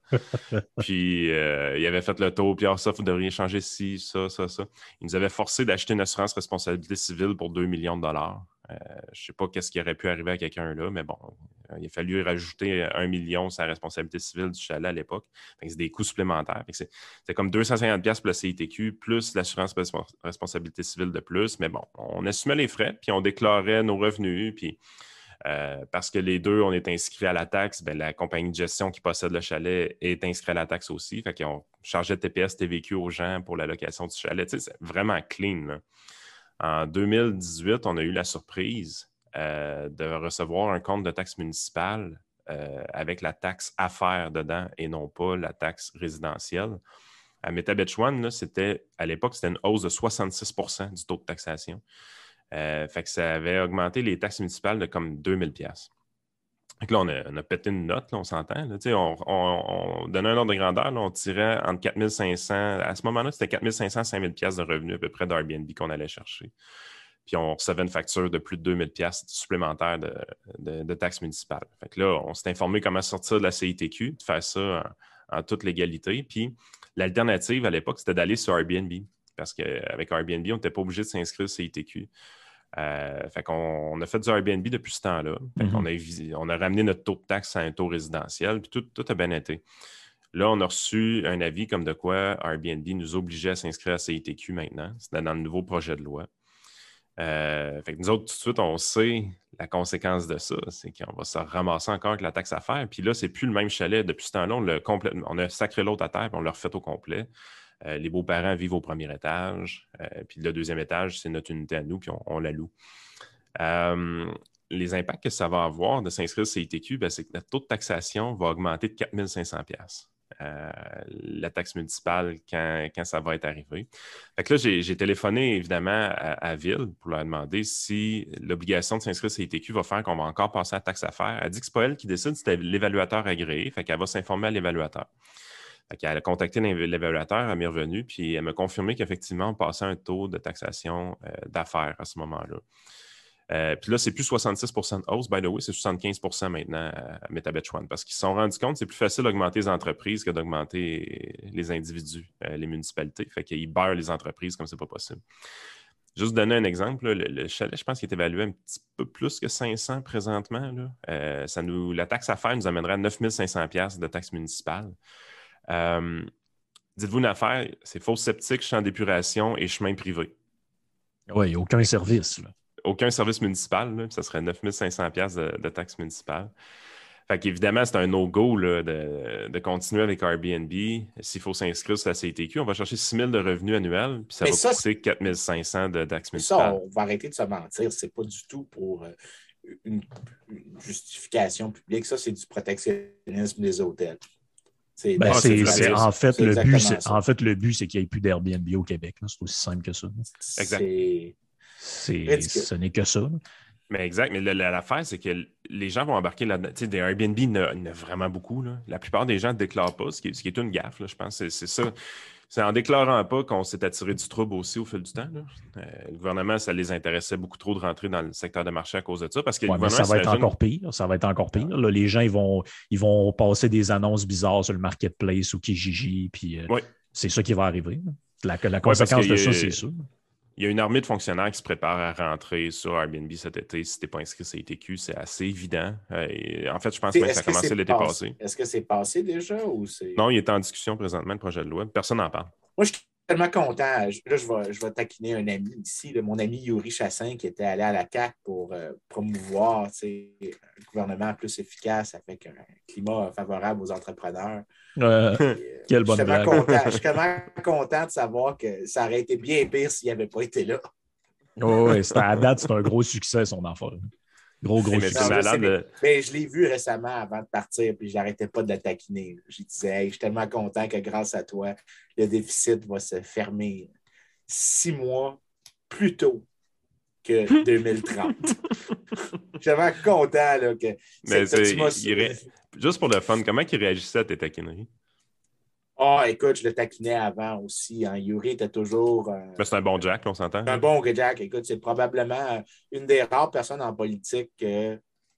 Puis, euh, il avait fait le tour. Puis, ah, ça, vous devriez changer ci, ça, ça, ça. Il nous avait forcé d'acheter une assurance responsabilité civile pour deux millions de dollars. Euh, je ne sais pas qu'est-ce qui aurait pu arriver à quelqu'un là, mais bon, il a fallu rajouter un million sur la responsabilité civile du chalet à l'époque. C'est des coûts supplémentaires. C'est, c'est comme deux cent cinquante dollars pour la C I T Q, plus l'assurance responsabilité civile de plus. Mais bon, on assumait les frais, puis on déclarait nos revenus. Puis euh, parce que les deux, on est inscrits à la taxe, bien, la compagnie de gestion qui possède le chalet est inscrite à la taxe aussi. Fait qu'on chargeait T P S, T V Q aux gens pour la location du chalet. Tu sais, c'est vraiment clean, là. En deux mille dix-huit, on a eu la surprise euh, de recevoir un compte de taxe municipale euh, avec la taxe affaires dedans et non pas la taxe résidentielle. À Métabetchouane, là, c'était, à l'époque, c'était une hausse de soixante-six pour cent du taux de taxation. Euh, fait que ça avait augmenté les taxes municipales de comme deux mille dollars. Donc là, on a, on a pété une note, là, on s'entend. Là, on, on, on donnait un ordre de grandeur, là, on tirait entre quatre mille cinq cents, à ce moment-là, c'était quatre mille cinq cents à cinq mille dollars de revenus à peu près d'Airbnb qu'on allait chercher. Puis on recevait une facture de plus de deux mille dollars supplémentaires de, de, de taxes municipales. Fait que là, on s'est informé comment sortir de la C I T Q, de faire ça en, en toute légalité. Puis l'alternative à l'époque, c'était d'aller sur Airbnb. Parce qu'avec Airbnb, on n'était pas obligé de s'inscrire sur C I T Q. Euh, fait qu'on on a fait du Airbnb depuis ce temps-là. Fait mm-hmm. qu'on a, on a ramené notre taux de taxe à un taux résidentiel, puis tout, tout a bien été. Là, on a reçu un avis comme de quoi Airbnb nous obligeait à s'inscrire à C I T Q maintenant. C'était dans le nouveau projet de loi. Euh, fait que nous autres, tout de suite, on sait la conséquence de ça. C'est qu'on va se ramasser encore avec la taxe à faire. Puis là, c'est plus le même chalet. Depuis ce temps-là, on, l'a complètement, on a sacré l'autre à terre, puis on l'a refait au complet. Euh, les beaux-parents vivent au premier étage, euh, puis le deuxième étage, c'est notre unité à nous, puis on, on la loue. Euh, les impacts que ça va avoir de s'inscrire sur C I T Q, ben, c'est que notre taux de taxation va augmenter de quatre mille cinq cents dollars. Euh, la taxe municipale quand, quand ça va être arrivé. Fait que là, j'ai, j'ai téléphoné évidemment à, à Ville pour leur demander si l'obligation de s'inscrire sur C I T Q va faire qu'on va encore passer à la taxe à faire. Elle dit que c'est pas elle qui décide, c'était l'évaluateur agréé, fait qu'elle va s'informer à l'évaluateur. Elle a contacté l'évaluateur, elle m'est revenue, puis elle m'a confirmé qu'effectivement, on passait un taux de taxation euh, d'affaires à ce moment-là. Euh, puis là, c'est plus soixante-six pour cent de hausse, by the way, c'est soixante-quinze pour cent maintenant à Metabetch One parce qu'ils se sont rendus compte que c'est plus facile d'augmenter les entreprises que d'augmenter les individus, euh, les municipalités. Fait qu'ils beurrent les entreprises comme c'est pas possible. Juste donner un exemple, là, le, le chalet, je pense qu'il est évalué un petit peu plus que cinq cents présentement. Là. Euh, ça nous, la taxe à faire nous amènerait à neuf mille cinq cents dollars de taxe municipale. Euh, dites-vous une affaire, c'est fosse septique, champ d'épuration et chemin privé. Oui, aucun service. Là. Aucun service municipal, là, ça serait neuf mille cinq cents dollars de, de taxe municipale. Fait qu'évidemment, c'est un no-go là, de, de continuer avec Airbnb. S'il faut s'inscrire sur la C T Q, on va chercher six mille de revenus annuels, puis ça Mais va ça, coûter quatre mille cinq cents de taxe Mais municipale. ça, on va arrêter de se mentir. C'est pas du tout pour euh, une, une justification publique. Ça, c'est du protectionnisme des hôtels. C'est, ben, c'est, c'est, c'est, en, fait, c'est le but, c'est, en fait, le but, c'est qu'il n'y ait plus d'Airbnb au Québec. Là. C'est aussi simple que ça. Exact. C'est... C'est, ce n'est que ça. Là. Mais exact. Mais l'affaire, c'est que les gens vont embarquer là-dedans. Tu sais, des Airbnb, il y en a vraiment beaucoup. Là. La plupart des gens ne déclarent pas, ce qui est, ce qui est une gaffe, là, je pense. C'est, c'est ça. C'est en déclarant pas qu'on s'est attiré du trouble aussi au fil du temps. Là. Euh, le gouvernement, ça les intéressait beaucoup trop de rentrer dans le secteur de marché à cause de ça. Parce que ouais, le mais ça va être encore pire. Ça va être encore pire. Là, les gens, ils vont, ils vont passer des annonces bizarres sur le Marketplace ou Kijiji. Puis euh, oui. C'est ça qui va arriver. La, la conséquence ouais, de ça, c'est sûr. Il y a une armée de fonctionnaires qui se préparent à rentrer sur Airbnb cet été. Si tu n'es pas inscrit sur C T Q, c'est assez évident. Et en fait, je pense même que ça a commencé l'été passé. passé. Est-ce que c'est passé déjà? Ou c'est... Non, il est en discussion présentement, le projet de loi. Personne n'en parle. Moi, je suis tellement content. Là, je vais, je vais taquiner un ami ici, là, mon ami Yuri Chassin, qui était allé à la C A Q pour euh, promouvoir un gouvernement plus efficace avec un climat favorable aux entrepreneurs. Euh, Et, euh, quelle bonne blague. Content, je suis tellement content de savoir que ça aurait été bien pire s'il n'avait pas été là. Oh, oui, à date, c'est un gros succès, son enfant. Gros, gros succès. Non, je, sais, mais, mais je l'ai vu récemment avant de partir, puis je n'arrêtais pas de le taquiner. Je disais, hey, je suis tellement content que grâce à toi, le déficit va se fermer six mois plus tôt que deux mille trente. Je suis tellement content là, que. Mais c'est, c'est, il ré... Juste pour le fun, comment il réagissait à tes taquineries? Ah, oh, écoute, je le taquinais avant aussi. Hein. Yuri était toujours. Euh, Mais c'est un bon Jack, on s'entend. Un bon Jack. Écoute, c'est probablement une des rares personnes en politique que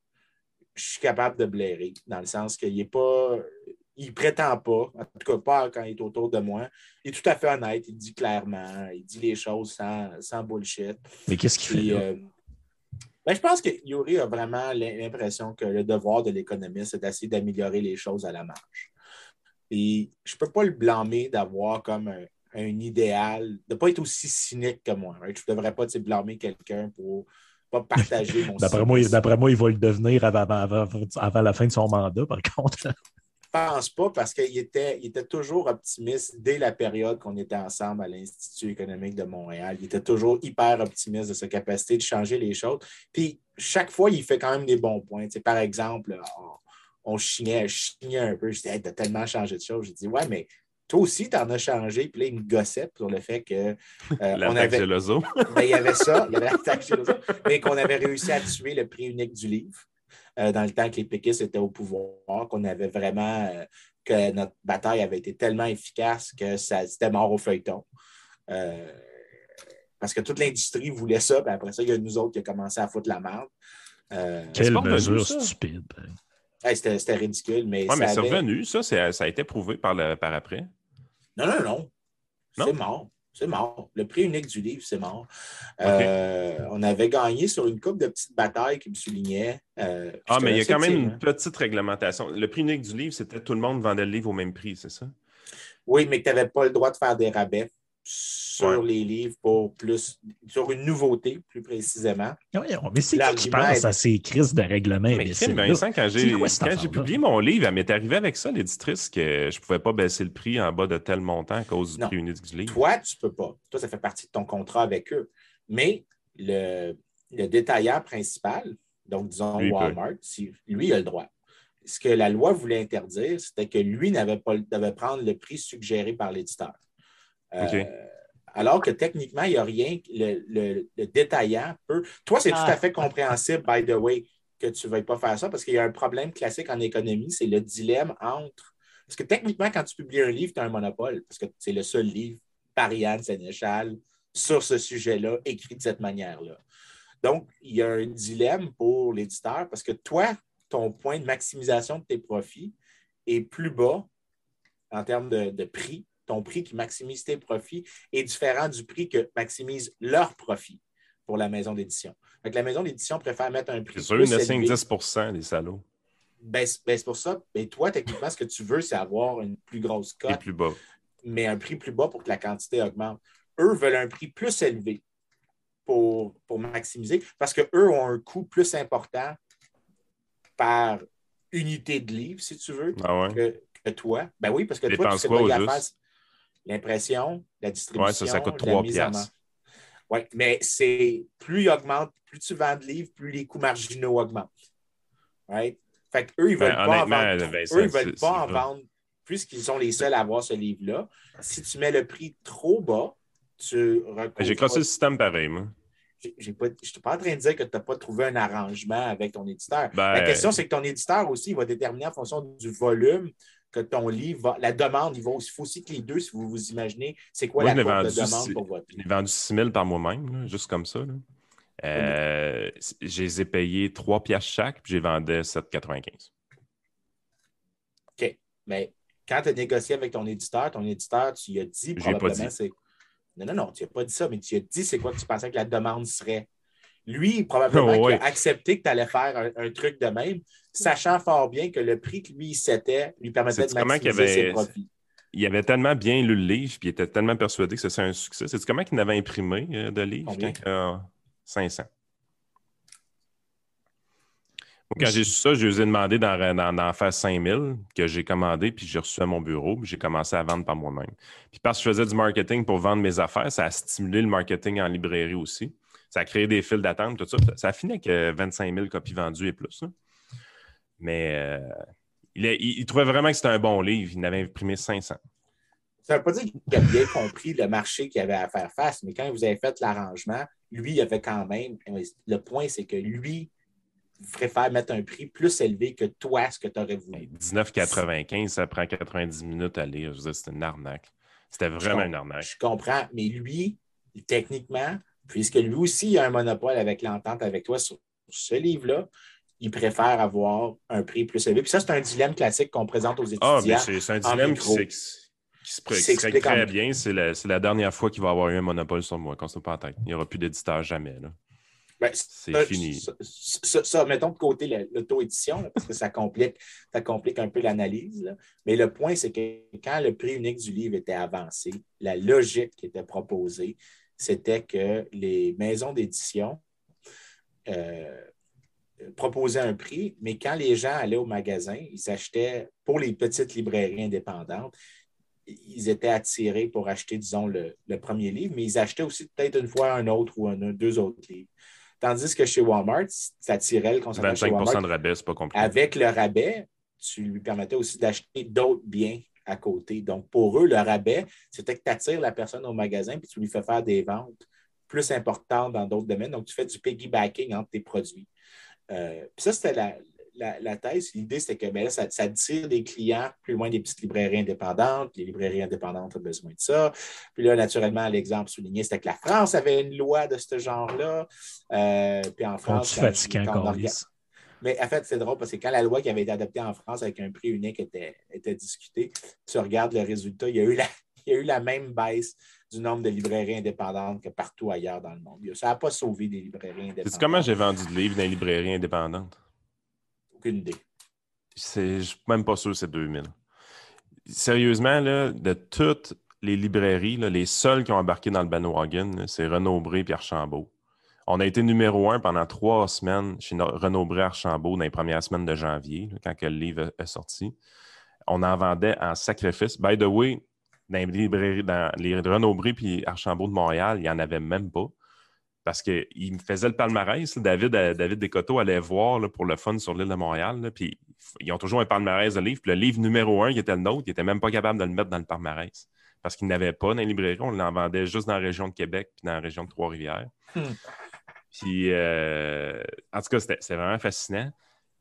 je suis capable de blairer, dans le sens qu'il n'est pas. Il ne prétend pas, en tout cas pas quand il est autour de moi. Il est tout à fait honnête, il dit clairement, il dit les choses sans, sans bullshit. Mais qu'est-ce qu'il fait? Et, euh, ben, je pense que Yuri a vraiment l'impression que le devoir de l'économiste, c'est d'essayer d'améliorer les choses à la marge. Et je ne peux pas le blâmer d'avoir comme un, un idéal, de ne pas être aussi cynique que moi. Right? Je ne devrais pas blâmer quelqu'un pour ne pas partager mon d'après moi, d'après moi, il va le devenir avant, avant, avant la fin de son mandat, par contre. Je ne pense pas parce qu'il était, il était toujours optimiste dès la période qu'on était ensemble à l'Institut économique de Montréal. Il était toujours hyper optimiste de sa capacité de changer les choses. Puis chaque fois, il fait quand même des bons points. Tu sais, par exemple, on, on chignait, je chignais un peu. Je disais, hey, t'as tellement changé de choses. J'ai dit, ouais, mais toi aussi, t'en as changé. Puis là, il me gossait sur le fait que. Euh, la taxe Geloso. Ben, il y avait ça, il y avait la taxe Geloso, mais qu'on avait réussi à tuer le prix unique du livre euh, dans le temps que les péquistes étaient au pouvoir, qu'on avait vraiment. Euh, que notre bataille avait été tellement efficace que ça, c'était mort au feuilleton. Euh, parce que toute l'industrie voulait ça, puis après ça, il y a nous autres qui a commencé à foutre la merde. Euh, Quelle mesure stupide. Hey, c'était, c'était ridicule, mais. Oui, mais c'est avait... revenu, ça, c'est, ça a été prouvé par, le, par après. Non, non, non. non? C'est mort. C'est mort. Le prix unique du livre, c'est mort. Okay. Euh, on avait gagné sur une couple de petites batailles qui me soulignaient. Euh, ah, mais il y a quand même une petite réglementation. Le prix unique du livre, c'était tout le monde vendait le livre au même prix, c'est ça? Oui, mais tu n'avais pas le droit de faire des rabais sur ouais. les livres pour plus, sur une nouveauté, plus précisément. Oui, mais c'est qui qui pense à ces crises de règlement? Mais Kim, Vincent, quand j'ai, quand j'ai publié mon livre, elle m'est arrivée avec ça, l'éditrice, que je ne pouvais pas baisser le prix en bas de tel montant à cause du non. prix unique du livre. Toi, tu ne peux pas. Toi, ça fait partie de ton contrat avec eux. Mais le, le détaillant principal, donc disons lui Walmart, si, lui, il a le droit. Ce que la loi voulait interdire, c'était que lui n'avait pas devait prendre le prix suggéré par l'éditeur. Okay. Euh, alors que techniquement, il n'y a rien, le, le, le détaillant peut. Toi, c'est ah. tout à fait compréhensible, by the way, que tu ne veuilles pas faire ça parce qu'il y a un problème classique en économie, c'est le dilemme entre. Parce que techniquement, quand tu publies un livre, tu as un monopole, parce que c'est le seul livre par Yann Sénéchal sur ce sujet-là, écrit de cette manière-là. Donc, il y a un dilemme pour l'éditeur parce que toi, ton point de maximisation de tes profits est plus bas en termes de, de prix. Ton prix qui maximise tes profits est différent du prix que maximise leur profit pour la maison d'édition. Donc, la maison d'édition préfère mettre un prix C'est sûr, plus neuf à élevé. dix pour cent des salauds. Ben, c'est ben, pour ça. Ben, toi, techniquement, ce que tu veux, c'est avoir une plus grosse cote, Et plus bas. mais un prix plus bas pour que la quantité augmente. Eux veulent un prix plus élevé pour, pour maximiser parce qu'eux ont un coût plus important par unité de livre, si tu veux, Ah ouais? que, que toi. Ben oui, parce que Tu toi, tu dépenses sais quoi pas au y a juste? faire l'impression, la distribution, Ouais, ça, ça coûte la trois mise en main. piastres. Oui, mais c'est plus il augmente, plus tu vends de livres, plus les coûts marginaux augmentent. Right? Fait qu'eux, ils ne veulent Ben, pas en honnêtement, vendre. Vincent, Eux, ils veulent c'est- pas en c'est- vendre, puisqu'ils sont les seuls à avoir ce livre-là. Si tu mets le prix trop bas, tu recouvres. J'ai crossé le système pareil, moi. J'ai, j'ai pas, je ne suis pas en train de dire que tu n'as pas trouvé un arrangement avec ton éditeur. Ben, La question, c'est que ton éditeur aussi, il va déterminer en fonction du volume que ton livre va. La demande, il, va, il faut aussi que les deux, si vous vous imaginez, c'est quoi moi, la je l'ai courbe de vendu, demande six- pour votre je livre. l'ai vendu six mille par moi-même, là, juste comme ça. Là. Euh, je les ai payés trois piastres chaque, puis j'ai vendu sept quatre-vingt-quinze. OK. Mais quand tu as négocié avec ton éditeur, ton éditeur, tu lui as dit J'ai pas probablement, dit. c'est. Non, non, non, tu n'as pas dit ça, mais tu lui as dit c'est quoi que tu pensais que la demande serait. Lui, probablement, Ouais. qu'il a accepté que tu allais faire un, un truc de même, sachant fort bien que le prix que lui, il s'était, lui permettait de Sais-tu comment qu'il maximiser ses avait- profits. Il avait tellement bien lu le livre, puis il était tellement persuadé que ce serait un succès. Sais-tu comment il n'avait imprimé euh, de livres? Combien? Quand, euh, cinq cents. Quand j'ai su ça, je lui ai demandé d'en, d'en, d'en faire cinq mille que j'ai commandé, puis j'ai reçu à mon bureau, puis j'ai commencé à vendre par moi-même. Puis parce que je faisais du marketing pour vendre mes affaires, ça a stimulé le marketing en librairie aussi. Ça a créé des files d'attente, tout ça. Ça a fini avec vingt-cinq mille copies vendues et plus. Là. Mais euh, il, a, il, il trouvait vraiment que c'était un bon livre. Il en avait imprimé cinq cents. Ça ne veut pas dire qu'il a bien compris le marché qu'il avait à faire face, mais quand vous avez fait l'arrangement, lui, il avait quand même. Le point, c'est que lui, préfère mettre un prix plus élevé que toi, ce que tu aurais voulu. dix-neuf quatre-vingt-quinze, ça prend quatre-vingt-dix minutes à lire. Je veux dire, c'était une arnaque. C'était vraiment une arnaque. Je comprends, mais lui, techniquement, puisque lui aussi il a un monopole avec l'entente avec toi sur ce livre-là, il préfère avoir un prix plus élevé. Puis ça, c'est un dilemme classique qu'on présente aux étudiants. Ah, mais c'est, c'est un dilemme qui, qui, qui se explique très bien. C'est la, c'est la dernière fois qu'il va avoir eu un monopole sur moi, qu'on ne se pas en tête. Il n'y aura plus d'éditeur jamais. Là. Ben, c'est ça, fini. Ça, ça, ça, mettons de côté l'auto-édition, parce que ça complique, ça complique un peu l'analyse. Là. Mais le point, c'est que quand le prix unique du livre était avancé, la logique qui était proposée, c'était que les maisons d'édition euh, proposaient un prix, mais quand les gens allaient au magasin, ils achetaient, pour les petites librairies indépendantes, ils étaient attirés pour acheter, disons, le, le premier livre, mais ils achetaient aussi peut-être une fois un autre ou un, deux autres livres. Tandis que chez Walmart, ça tirait le consommateur vingt-cinq pour cent chez Walmart. de rabais, c'est pas compliqué. Avec le rabais, tu lui permettais aussi d'acheter d'autres biens à côté. Donc, pour eux, le rabais, c'était que tu attires la personne au magasin puis tu lui fais faire des ventes plus importantes dans d'autres domaines. Donc, tu fais du piggybacking entre tes produits. Euh, puis ça, c'était la, la, la thèse. L'idée, c'était que ben là, ça, ça tire des clients plus loin des petites librairies indépendantes. Les librairies indépendantes ont besoin de ça. Puis là, naturellement, l'exemple souligné, c'était que la France avait une loi de ce genre-là. Euh, puis en France, quand, quand, quand on regarde... Mais en fait, c'est drôle parce que quand la loi qui avait été adoptée en France avec un prix unique était, était discutée, tu regardes le résultat, il y a eu la, il y a eu la même baisse du nombre de librairies indépendantes que partout ailleurs dans le monde. Ça n'a pas sauvé des librairies indépendantes. Sais-tu comment j'ai vendu de livres dans les librairies indépendantes? Aucune idée. C'est, je ne suis même pas sûr que c'est deux mille. Sérieusement, là, de toutes les librairies, là, les seuls qui ont embarqué dans le bandwagon, c'est Renaud-Bré et Archambault. On a été numéro un pendant trois semaines chez Renaud-Bré Archambault dans les premières semaines de janvier, là, quand que le livre est sorti. On en vendait en sacrifice. By the way, dans les librairies, dans les Renaud-Bré et Archambault de Montréal, il n'y en avait même pas. Parce qu'il me faisait le palmarès. Là, David, David Descoteaux allait voir là, pour le fun sur l'île de Montréal. Là, puis ils ont toujours un palmarès de livres. Puis le livre numéro un, qui était le nôtre, il n'était même pas capable de le mettre dans le palmarès. Parce qu'il n'avait pas dans les librairies. On l'en vendait juste dans la région de Québec puis dans la région de Trois-Rivières. Hmm. Puis, euh, en tout cas, c'était, c'était vraiment fascinant.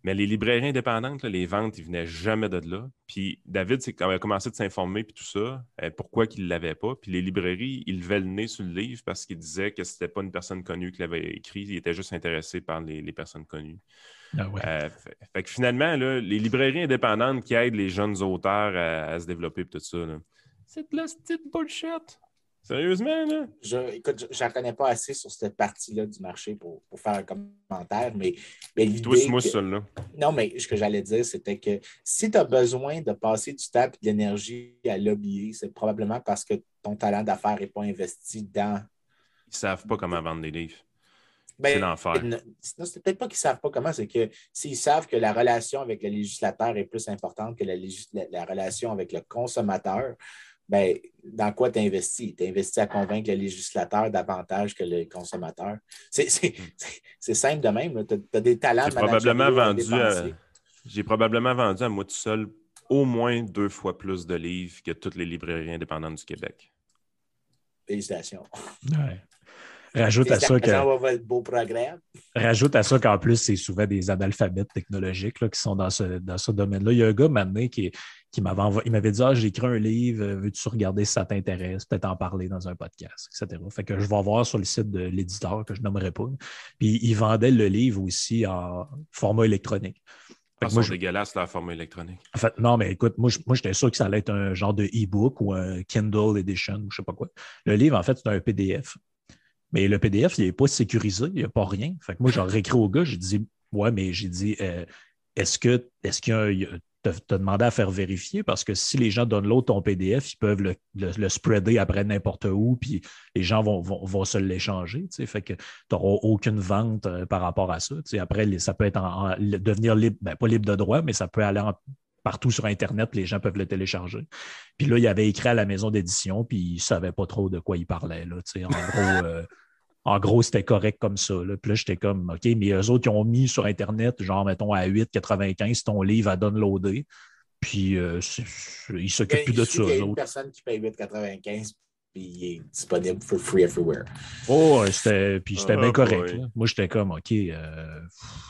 Mais les librairies indépendantes, là, les ventes, ils venaient jamais de là. Puis David c'est, a commencé de s'informer puis tout ça, euh, pourquoi qu'il ne l'avait pas. Puis les librairies, ils levaient le nez sur le livre parce qu'ils disaient que c'était pas une personne connue qui l'avait écrit. Ils étaient juste intéressés par les, les personnes connues. Ah ouais. Euh, fait, fait que finalement, là, les librairies indépendantes qui aident les jeunes auteurs à, à se développer et tout ça, là, c'est de la petite bullshit. Sérieusement, là? Je, écoute, je n'en connais pas assez sur cette partie-là du marché pour, pour faire un commentaire, mais, mais l'idée... Toi, c'est moi que, seul, là. Non, mais ce que j'allais dire, c'était que si tu as besoin de passer du temps et de l'énergie à lobbyer, c'est probablement parce que ton talent d'affaires n'est pas investi dans... Ils savent pas comment vendre des livres. Ben, c'est l'enfer. Non, c'est peut-être pas qu'ils ne savent pas comment, c'est que s'ils savent que la relation avec le législateur est plus importante que la, légis... la, la relation avec le consommateur, ben, dans quoi tu investis? Tu investis à convaincre le législateur davantage que le consommateur. C'est, c'est, c'est, c'est simple de même. Tu as des talents J'ai probablement vendu à, à, J'ai probablement vendu à moi tout seul au moins deux fois plus de livres que toutes les librairies indépendantes du Québec. Félicitations. Ouais. Rajoute à ça que... beau programme. Rajoute à ça qu'en plus, c'est souvent des analphabètes technologiques là, qui sont dans ce, dans ce domaine-là. Il y a un gars maintenant qui, qui m'avait, envo... il m'avait dit ah, j'ai écrit un livre, veux-tu regarder si ça t'intéresse, peut-être en parler dans un podcast, et cetera. Fait que je vais voir sur le site de l'éditeur que je nommerai pas. Puis il vendait le livre aussi en format électronique. Ah, c'est je... dégueulasse la format électronique. En fait, non, mais écoute, moi, moi j'étais sûr que ça allait être un genre de e-book ou un Kindle Edition, ou je sais pas quoi. Le livre, en fait, c'est un P D F. Mais le P D F, il n'est pas sécurisé, il n'y a pas rien. Fait que moi, j'aurais écrit au gars, j'ai dit, ouais, mais j'ai dit, euh, est-ce que, est-ce qu'il y a, t'as, t'as demandé à faire vérifier? Parce que si les gens downloadent ton P D F, ils peuvent le, le, le spreader après n'importe où, puis les gens vont, vont, vont se l'échanger. T'sais. Fait que tu n'auras aucune vente euh, par rapport à ça. T'sais. Après, ça peut être en, en, devenir libre, ben, pas libre de droit, mais ça peut aller en, partout sur Internet, les gens peuvent le télécharger. Puis là, il avait écrit à la maison d'édition, puis il ne savait pas trop de quoi il parlait. Là, en gros, euh, en gros, c'était correct comme ça. Là. Puis là, j'étais comme, OK, mais eux autres, ils ont mis sur Internet, genre, mettons, à huit quatre-vingt-quinze ton livre à downloader. Puis euh, c'est, c'est, ils ne s'occupent plus de ça. Il y a une autres. Personne qui paye huit quatre-vingt-quinze puis il est disponible for free everywhere. Oh, c'était, puis c'était oh, bien correct. Là. Moi, j'étais comme, OK... Euh,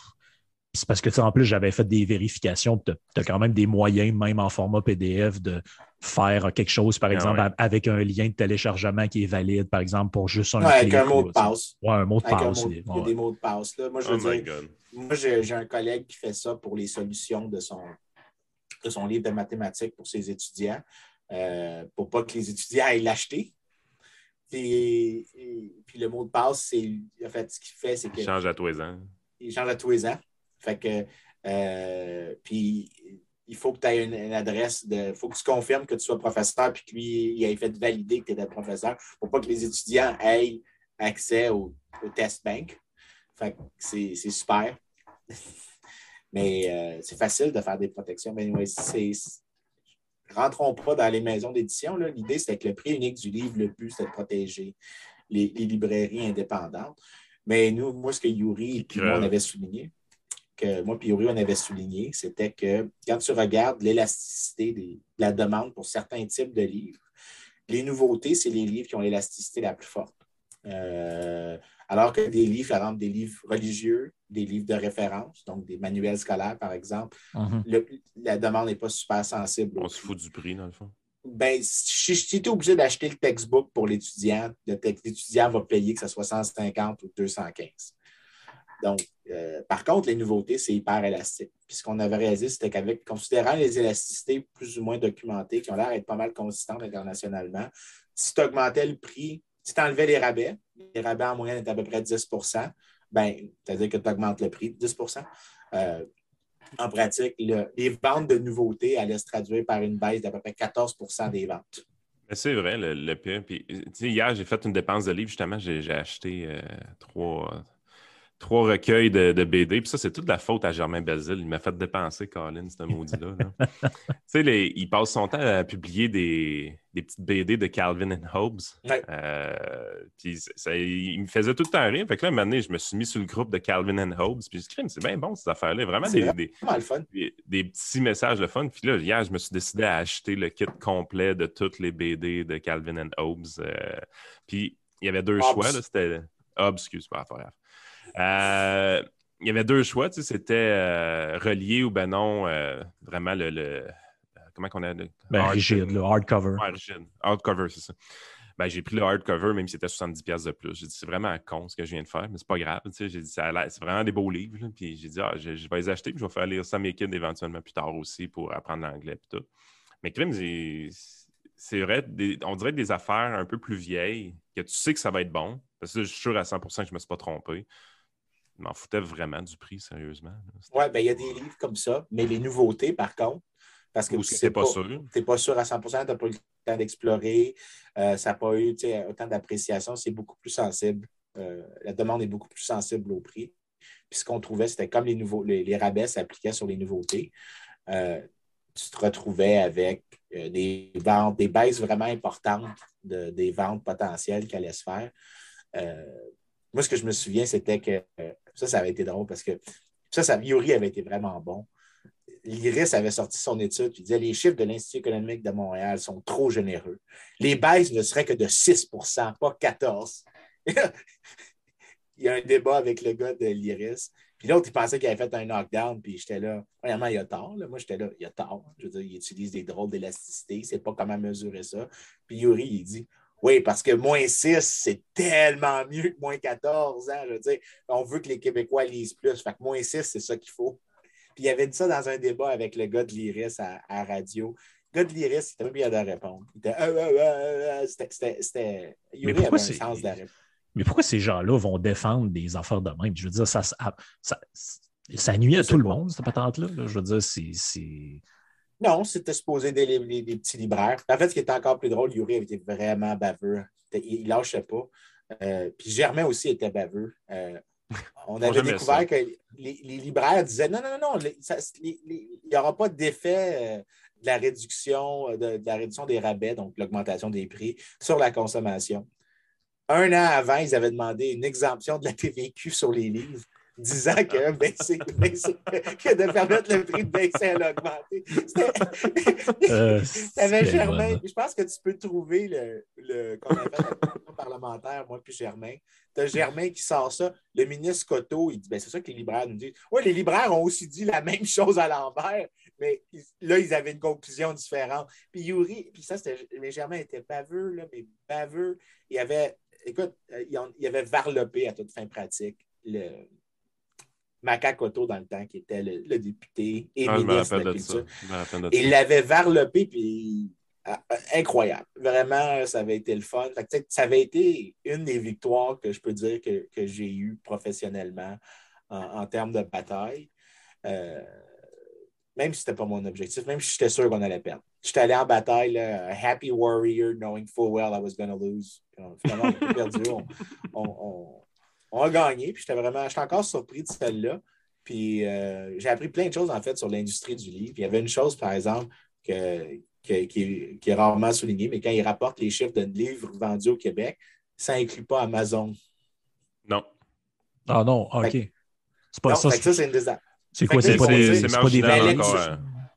c'est parce que, tu sais, en plus, j'avais fait des vérifications. Tu as quand même des moyens, même en format P D F, de faire quelque chose, par exemple, ah ouais. avec un lien de téléchargement qui est valide, par exemple, pour juste un ouais, clic. Avec un mot de passe. Oui, un mot de avec passe. Mot, il y a des mots de passe. Là. Moi, je veux oh dire, moi j'ai, j'ai un collègue qui fait ça pour les solutions de son, de son livre de mathématiques pour ses étudiants, euh, pour pas que les étudiants aillent l'acheter. Puis, et, puis le mot de passe, c'est en fait, ce qu'il fait, c'est qu'il change à tous les ans. Il change à tous les ans. Fait que, euh, puis, il faut que tu aies une, une adresse, il faut que tu confirmes que tu sois professeur, puis que lui, il ait fait valider que tu étais professeur, pour pas que les étudiants aient accès au, au test bank. Fait que c'est, c'est super. Mais euh, c'est facile de faire des protections. Mais anyway, c'est, c'est... rentrons pas dans les maisons d'édition. Là. L'idée, c'était que le prix unique du livre, le but, c'était de protéger les, les librairies indépendantes. Mais nous, moi, ce que Yuri et puis moi, on avait souligné, que moi et Yuri, on avait souligné, c'était que quand tu regardes l'élasticité des, de la demande pour certains types de livres, les nouveautés, c'est les livres qui ont l'élasticité la plus forte. Euh, alors que des livres, par exemple, des livres religieux, des livres de référence, donc des manuels scolaires, par exemple, mm-hmm. le, la demande n'est pas super sensible. On se fout du prix, dans le fond. Ben, si, si tu es obligé d'acheter le textbook pour l'étudiant, le texte, l'étudiant va payer que ce soit cent cinquante ou deux cent quinze. Donc, euh, par contre, les nouveautés, c'est hyper élastique. Puis ce qu'on avait réalisé, c'était qu'avec, considérant les élasticités plus ou moins documentées, qui ont l'air d'être pas mal consistantes internationalement, si tu augmentais le prix, si tu enlevais les rabais, les rabais en moyenne étaient à peu près dix pour cent, ben, c'est-à-dire que tu augmentes le prix de dix pour cent. Euh, en pratique, le, les ventes de nouveautés allaient se traduire par une baisse d'à peu près quatorze pour cent des ventes. Mais c'est vrai, le, le pire. Puis, hier, j'ai fait une dépense de livres, justement, j'ai, j'ai acheté euh, trois... Trois recueils de, de B D. Puis ça, c'est toute la faute à Germain Belzile. Il m'a fait dépenser, Colin, ce maudit-là. Tu sais, les, il passe son temps à publier des, des petites B D de Calvin and Hobbes. Ouais. Euh, puis ça, il me faisait tout le temps rire. Fait que là, un moment donné, je me suis mis sur le groupe de Calvin and Hobbes. Puis je me suis dit, c'est bien bon, cette affaire-là. Vraiment, c'est des, vraiment des, le fun. Des, des petits messages le fun. Puis là, hier, je me suis décidé à acheter le kit complet de toutes les B D de Calvin and Hobbes. Euh, puis il y avait deux Hobbes. choix. Là, c'était Hobbes, excuse-moi, pas grave. Euh, il y avait deux choix, tu sais, c'était euh, relié ou ben non, euh, vraiment le, le... Comment qu'on a... Le, ben, hard, rigide, le hardcover. Ouais, rigide. Hardcover, c'est ça. Ben, j'ai pris le hardcover, même si c'était soixante-dix dollars de plus. J'ai dit, c'est vraiment con ce que je viens de faire, mais c'est pas grave. Tu sais, j'ai dit, ça a l'air, c'est vraiment des beaux livres. Là. Puis j'ai dit, ah, je, je vais les acheter, puis je vais faire lire ça à mes kids éventuellement plus tard aussi pour apprendre l'anglais et tout. Mais crime, c'est, c'est vrai, des, on dirait des affaires un peu plus vieilles, que tu sais que ça va être bon. Parce que là, je suis sûr à cent pour cent que je me suis pas trompé. Je m'en foutais vraiment du prix, sérieusement. Oui, ben il y a des livres comme ça, mais les nouveautés, par contre, parce que tu n'es pas, pas sûr. Tu n'es pas sûr à cent pour cent, tu n'as pas eu le temps d'explorer, euh, ça n'a pas eu autant d'appréciation, c'est beaucoup plus sensible. Euh, la demande est beaucoup plus sensible au prix. Puis ce qu'on trouvait, c'était comme les, nouveaux, les, les rabais s'appliquaient sur les nouveautés. Euh, tu te retrouvais avec euh, des ventes, des baisses vraiment importantes de, des ventes potentielles qui allaient se faire. Euh, moi, ce que je me souviens, c'était que euh, ça, ça avait été drôle parce que ça, ça Yuri avait été vraiment bon. L'Iris avait sorti son étude qui disait les chiffres de l'Institut économique de Montréal sont trop généreux. Les baisses ne seraient que de six pour cent, pas quatorze pour cent. Il y a un débat avec le gars de l'Iris. Puis l'autre, il pensait qu'il avait fait un knockdown, puis j'étais là. Vraiment, il y a tort. Là. Moi, j'étais là, il y a tort. Je veux dire, il utilise des drôles d'élasticité, il ne sait pas comment mesurer ça. Puis Yuri, il dit oui, parce que moins six, c'est tellement mieux que moins quatorze. Hein? Je veux dire, on veut que les Québécois lisent plus. Fait que moins six, c'est ça qu'il faut. Puis il avait dit ça dans un débat avec le gars de l'Iris à, à radio. Le gars de l'Iris, il était même bien de répondre. Il était. Euh, euh, euh, c'était, c'était, c'était... Yuri avait un c'est... sens de la réponse. Mais pourquoi ces gens-là vont défendre des affaires de même? Je veux dire, ça, ça, ça, ça nuit à tout le monde, cette patente-là. Là. Je veux dire, c'est. c'est... Non, c'était supposé des, des, des petits libraires. En fait, ce qui était encore plus drôle, Yuri avait été vraiment baveux. Il ne lâchait pas. Euh, puis Germain aussi était baveux. Euh, on avait découvert ça. que les, les libraires disaient non, non, non, non, les, ça, les, les, il n'y aura pas d'effet euh, de la réduction, de, de la réduction des rabais, donc l'augmentation des prix sur la consommation. Un an avant, ils avaient demandé une exemption de la T V Q sur les livres, disant que, baisser, baisser, que de permettre le prix de baisser à l'augmenter. Euh, tu avais Germain. Je pense que tu peux trouver le, le qu'on avait la parlementaire, moi puis Germain. Tu as Germain qui sort ça. Le ministre Coteau, il dit ben, c'est ça que les libraires nous disent. Oui, les libraires ont aussi dit la même chose à l'envers, mais là, ils avaient une conclusion différente. Puis Yuri, puis ça, c'était. Mais Germain était baveux, là, mais baveux. Il avait. Écoute, il y avait varlopé à toute fin pratique le Macaque Auto dans le temps, qui était le, le député et ah, ministre de la Culture. Il l'avait varlopé, puis euh, incroyable. Vraiment, ça avait été le fun. Fait que, ça avait été une des victoires que je peux dire que, que j'ai eues professionnellement en, en termes de bataille. Euh, même si ce n'était pas mon objectif, même si j'étais sûr qu'on allait perdre. J'étais allé en bataille, là, a happy warrior, knowing full well I was going to lose. Finalement, on a perdu. On, on, on, on a gagné. Puis j'étais vraiment, j'étais encore surpris de celle-là. Puis euh, j'ai appris plein de choses, en fait, sur l'industrie du livre. Puis il y avait une chose, par exemple, que, que, qui, qui est rarement soulignée, mais quand ils rapportent les chiffres de livres vendus au Québec, ça n'inclut pas Amazon. Non. Ah non, OK. Fait, c'est pas non, ça. Fait ça, c'est une désastre. C'est quoi? C'est, c'est, c'est, c'est, c'est marginal pas des encore.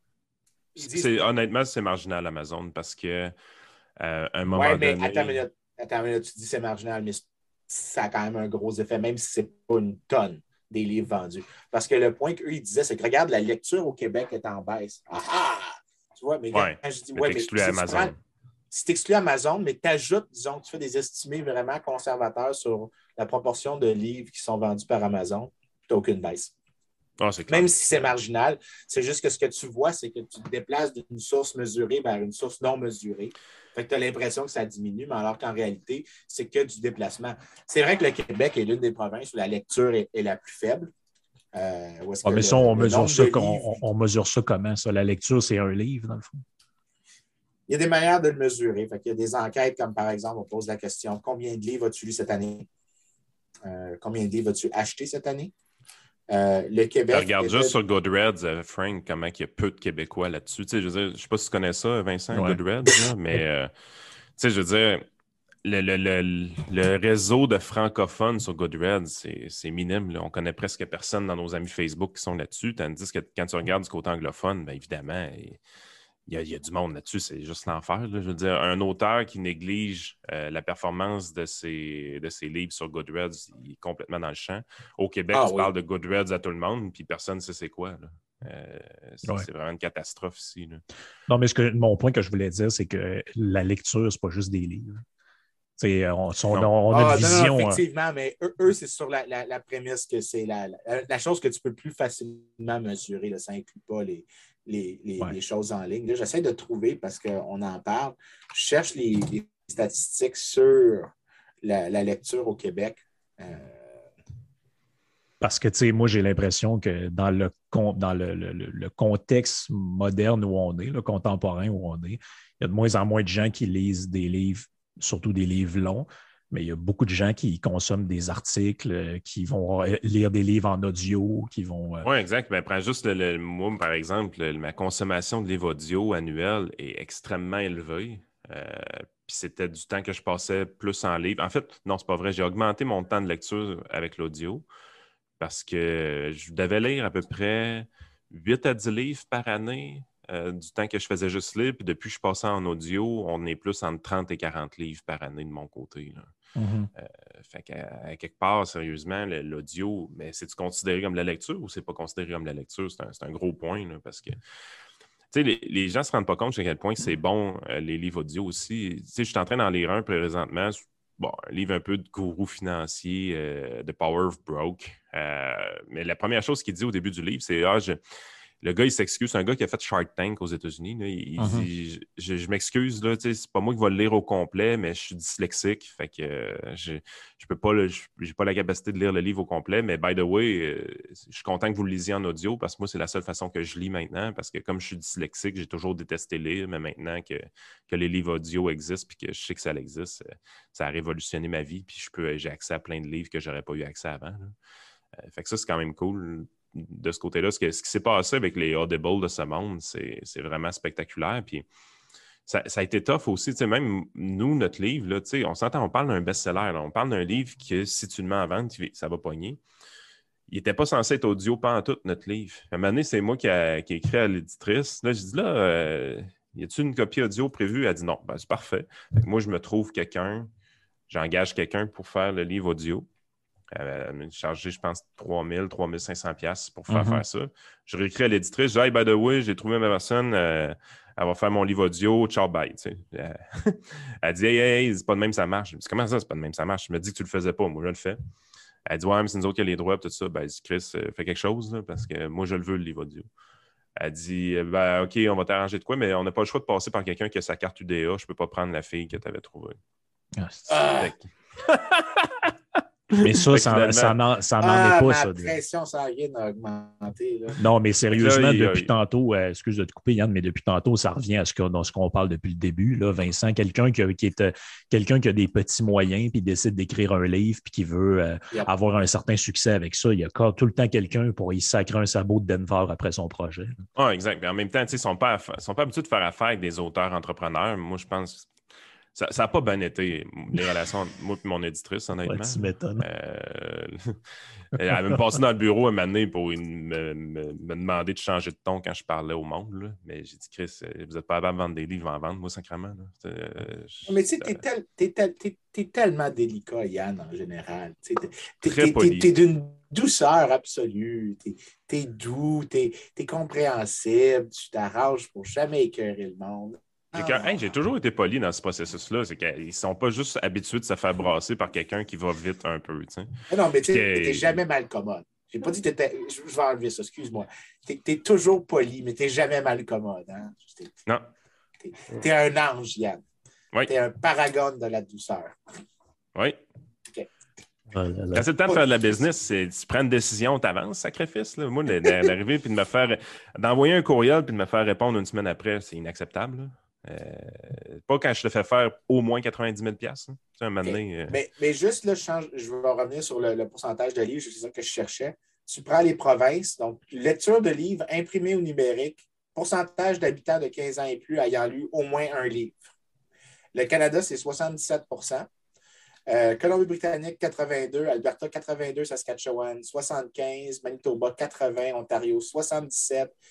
C'est, honnêtement, c'est marginal Amazon parce que euh, un moment ouais, mais donné... attends une minute. Attends une minute, tu dis c'est marginal, mais ça a quand même un gros effet, même si ce n'est pas une tonne des livres vendus. Parce que le point qu'eux, ils disaient, c'est que regarde, la lecture au Québec est en baisse. Ah ah! Tu vois, mais ouais, quand je dis, mais ouais, t'exclus mais Amazon. Prends, si tu exclues Amazon, mais tu ajoutes, disons, que tu fais des estimés vraiment conservateurs sur la proportion de livres qui sont vendus par Amazon, tu n'as aucune baisse. Oh, c'est clair. Même si c'est marginal, c'est juste que ce que tu vois, c'est que tu te déplaces d'une source mesurée vers une source non mesurée. Fait que tu as l'impression que ça diminue, mais alors qu'en réalité, c'est que du déplacement. C'est vrai que le Québec est l'une des provinces où la lecture est, est la plus faible. Euh, où est-ce ah, que mais le, ça, on, le mesure ça, livres... on, on mesure ça comment, ça? La lecture, c'est un livre, dans le fond? Il y a des manières de le mesurer. Fait qu'il y a des enquêtes comme, par exemple, on pose la question, combien de livres as-tu lu cette année? Euh, combien de livres as-tu acheté cette année? Euh, le Québec. Regarde juste de... sur Goodreads, euh, Frank, comment il y a peu de Québécois là-dessus. Tu sais, je veux dire, je sais pas si tu connais ça, Vincent, ouais. Goodreads, là, mais euh, tu sais, je veux dire, le, le, le, le réseau de francophones sur Goodreads, c'est, c'est minime. Là. On connaît presque personne dans nos amis Facebook qui sont là-dessus, tandis que quand tu regardes du côté anglophone, bien évidemment, il il y a, il y a du monde là-dessus, c'est juste l'enfer. Là. Je veux dire, un auteur qui néglige euh, la performance de ses, de ses livres sur Goodreads, il est complètement dans le champ. Au Québec, Ah, tu oui. parles de Goodreads à tout le monde, puis personne ne sait c'est quoi. Là. Euh, c'est, Ouais. c'est vraiment une catastrophe ici. Là. Non, mais ce que, mon point que je voulais dire, c'est que la lecture, c'est pas juste des livres. T'sais, on, on, on a ah, une non, vision. non, effectivement, mais eux, eux c'est sur la, la, la prémisse que c'est la, la, la chose que tu peux plus facilement mesurer. Là, ça n'inclut pas les, les, les, ouais. les choses en ligne. Là, j'essaie de trouver, parce qu'on en parle, je cherche les, les statistiques sur la, la lecture au Québec. Euh... Parce que, tu sais, moi, j'ai l'impression que dans le, dans le, le, le contexte moderne où on est, le contemporain où on est, il y a de moins en moins de gens qui lisent des livres, surtout des livres longs, mais il y a beaucoup de gens qui consomment des articles, qui vont lire des livres en audio, qui vont... Oui, exact. Ben, prends juste le, le, moi, par exemple, le, ma consommation de livres audio annuelle est extrêmement élevée. Euh, puis c'était du temps que je passais plus en livre. En fait, non, c'est pas vrai. J'ai augmenté mon temps de lecture avec l'audio parce que je devais lire à peu près huit à dix livres par année euh, du temps que je faisais juste lire. Puis depuis que je passais en audio, on est plus entre trente et quarante livres par année de mon côté. Là. Mm-hmm. Euh, fait qu'à à quelque part, sérieusement, le, l'audio, mais c'est-tu considéré comme la lecture ou c'est pas considéré comme la lecture? C'est un, c'est un gros point, là, parce que les, les gens ne se rendent pas compte à quel point c'est bon, euh, les livres audio aussi. Je suis en train d'en lire un présentement, bon, un livre un peu de gourou financier, euh, The Power of Broke. Euh, mais la première chose qu'il dit au début du livre, c'est ah, je, le gars, il s'excuse. C'est un gars qui a fait Shark Tank aux États-Unis. Là. Il mm-hmm. dit je, je m'excuse, là, c'est pas moi qui vais le lire au complet, mais je suis dyslexique. Fait que euh, je, je peux pas, je n'ai pas la capacité de lire le livre au complet. Mais by the way, euh, je suis content que vous le lisiez en audio parce que moi, c'est la seule façon que je lis maintenant. Parce que comme je suis dyslexique, j'ai toujours détesté lire, mais maintenant que, que les livres audio existent puis que je sais que ça existe, ça a révolutionné ma vie. Puis je peux, j'ai accès à plein de livres que j'aurais pas eu accès avant. Là. Euh, fait que ça, c'est quand même cool. De ce côté-là, ce, que, ce qui s'est passé avec les Audible de ce monde, c'est, c'est vraiment spectaculaire. Puis ça, ça a été tough aussi. Même nous, notre livre, là, on s'entend, on parle d'un best-seller. Là, on parle d'un livre que si tu le mets en vente, ça va pogner. Il n'était pas censé être audio pantoute, notre livre. À un moment donné, c'est moi qui ai écrit à l'éditrice. Là, je dis là, euh, y a-t-il une copie audio prévue? Elle dit non. Ben, c'est parfait. Moi, je me trouve quelqu'un, j'engage quelqu'un pour faire le livre audio. Elle m'a chargé, je pense, trois mille, trois mille cinq cents dollars pour faire, mm-hmm. faire ça. Je réécris à l'éditrice, je dis, hey, by the way, j'ai trouvé ma personne, euh, elle va faire mon livre audio, ciao, bye. Tu sais. Elle dit, hey, hey, hey, c'est pas de même, ça marche. Je dis, comment ça, c'est pas de même, ça marche? Je me dis que tu le faisais pas, moi, je le fais. Elle dit, ouais, mais c'est nous autres qui a les droits, tout ça. Ben, elle dit, Chris, euh, fais quelque chose, là, parce que moi, je le veux, le livre audio. Elle dit, ben, OK, on va t'arranger de quoi, mais on n'a pas le choix de passer par quelqu'un qui a sa carte U D A. Je peux pas prendre la fille que tu avais trouvée. Ah, Mais ça, ça, ça n'en, ça n'en ah, est pas, ma ça. La pression sanguine a augmenté. Là. Non, mais sérieusement, là, il, depuis il, tantôt, euh, excuse de te couper, Yann, mais depuis tantôt, ça revient à ce, que, dans ce qu'on parle depuis le début. Là, Vincent, quelqu'un qui, a, qui est euh, quelqu'un qui a des petits moyens puis décide d'écrire un livre puis qui veut euh, yep. avoir un certain succès avec ça, il y a tout le temps quelqu'un pour y sacrer un sabot de Denver après son projet. Ah, exact. Mais en même temps, ils ne sont pas, sont pas habitués de faire affaire avec des auteurs entrepreneurs. Moi, je pense... Ça n'a pas bien été, les relations entre moi et mon éditrice, honnêtement. Ouais, tu m'étonnes. Euh, elle avait me passé dans le bureau un moment donné pour me, me, me demander de changer de ton quand je parlais au monde. Là. Mais j'ai dit, Chris, vous n'êtes pas capable de vendre des livres en vente, moi, sacrément. Là. Euh, mais tu sais, t'es, tel, t'es, tel, t'es, t'es tellement délicat, Yann, en général. T'es, t'es, Très t'es, poli. T'es, t'es d'une douceur absolue. T'es, t'es doux, t'es, t'es compréhensible, tu t'arranges pour jamais écœurer le monde. J'ai, hey, j'ai toujours été poli dans ce processus-là. C'est qu'ils ne sont pas juste habitués de se faire brasser par quelqu'un qui va vite un peu. T'sais. Non, mais tu n'es jamais mal commode. Je n'ai pas dit que tu étais. Je vais enlever ça, excuse-moi. Tu es toujours poli, mais tu n'es jamais mal commode. Hein? T'es, non. Tu es un ange, Yann. Oui. Tu es un paragon de la douceur. Oui. Okay. Oh là là. Quand c'est le temps de faire de la business, c'est, tu prends une décision, tu avances, sacrifice. Là. Moi, d'arriver puis de me faire. D'envoyer un courriel puis de me faire répondre une semaine après, c'est inacceptable. Là. Euh, pas quand je te fais faire au moins quatre-vingt-dix mille dollars. Hein. Un moment donné, euh... mais, mais juste là, je, change, je vais revenir sur le, le pourcentage de livres, c'est ça que je cherchais. Tu prends les provinces, donc lecture de livres imprimés ou numériques, pourcentage d'habitants de quinze ans et plus ayant lu au moins un livre. Le Canada, c'est soixante-dix-sept pour cent. Euh, Colombie-Britannique, quatre-vingt-deux. Alberta, quatre-vingt-deux. Saskatchewan, soixante-quinze. Manitoba, quatre-vingts. Ontario, soixante-dix-sept.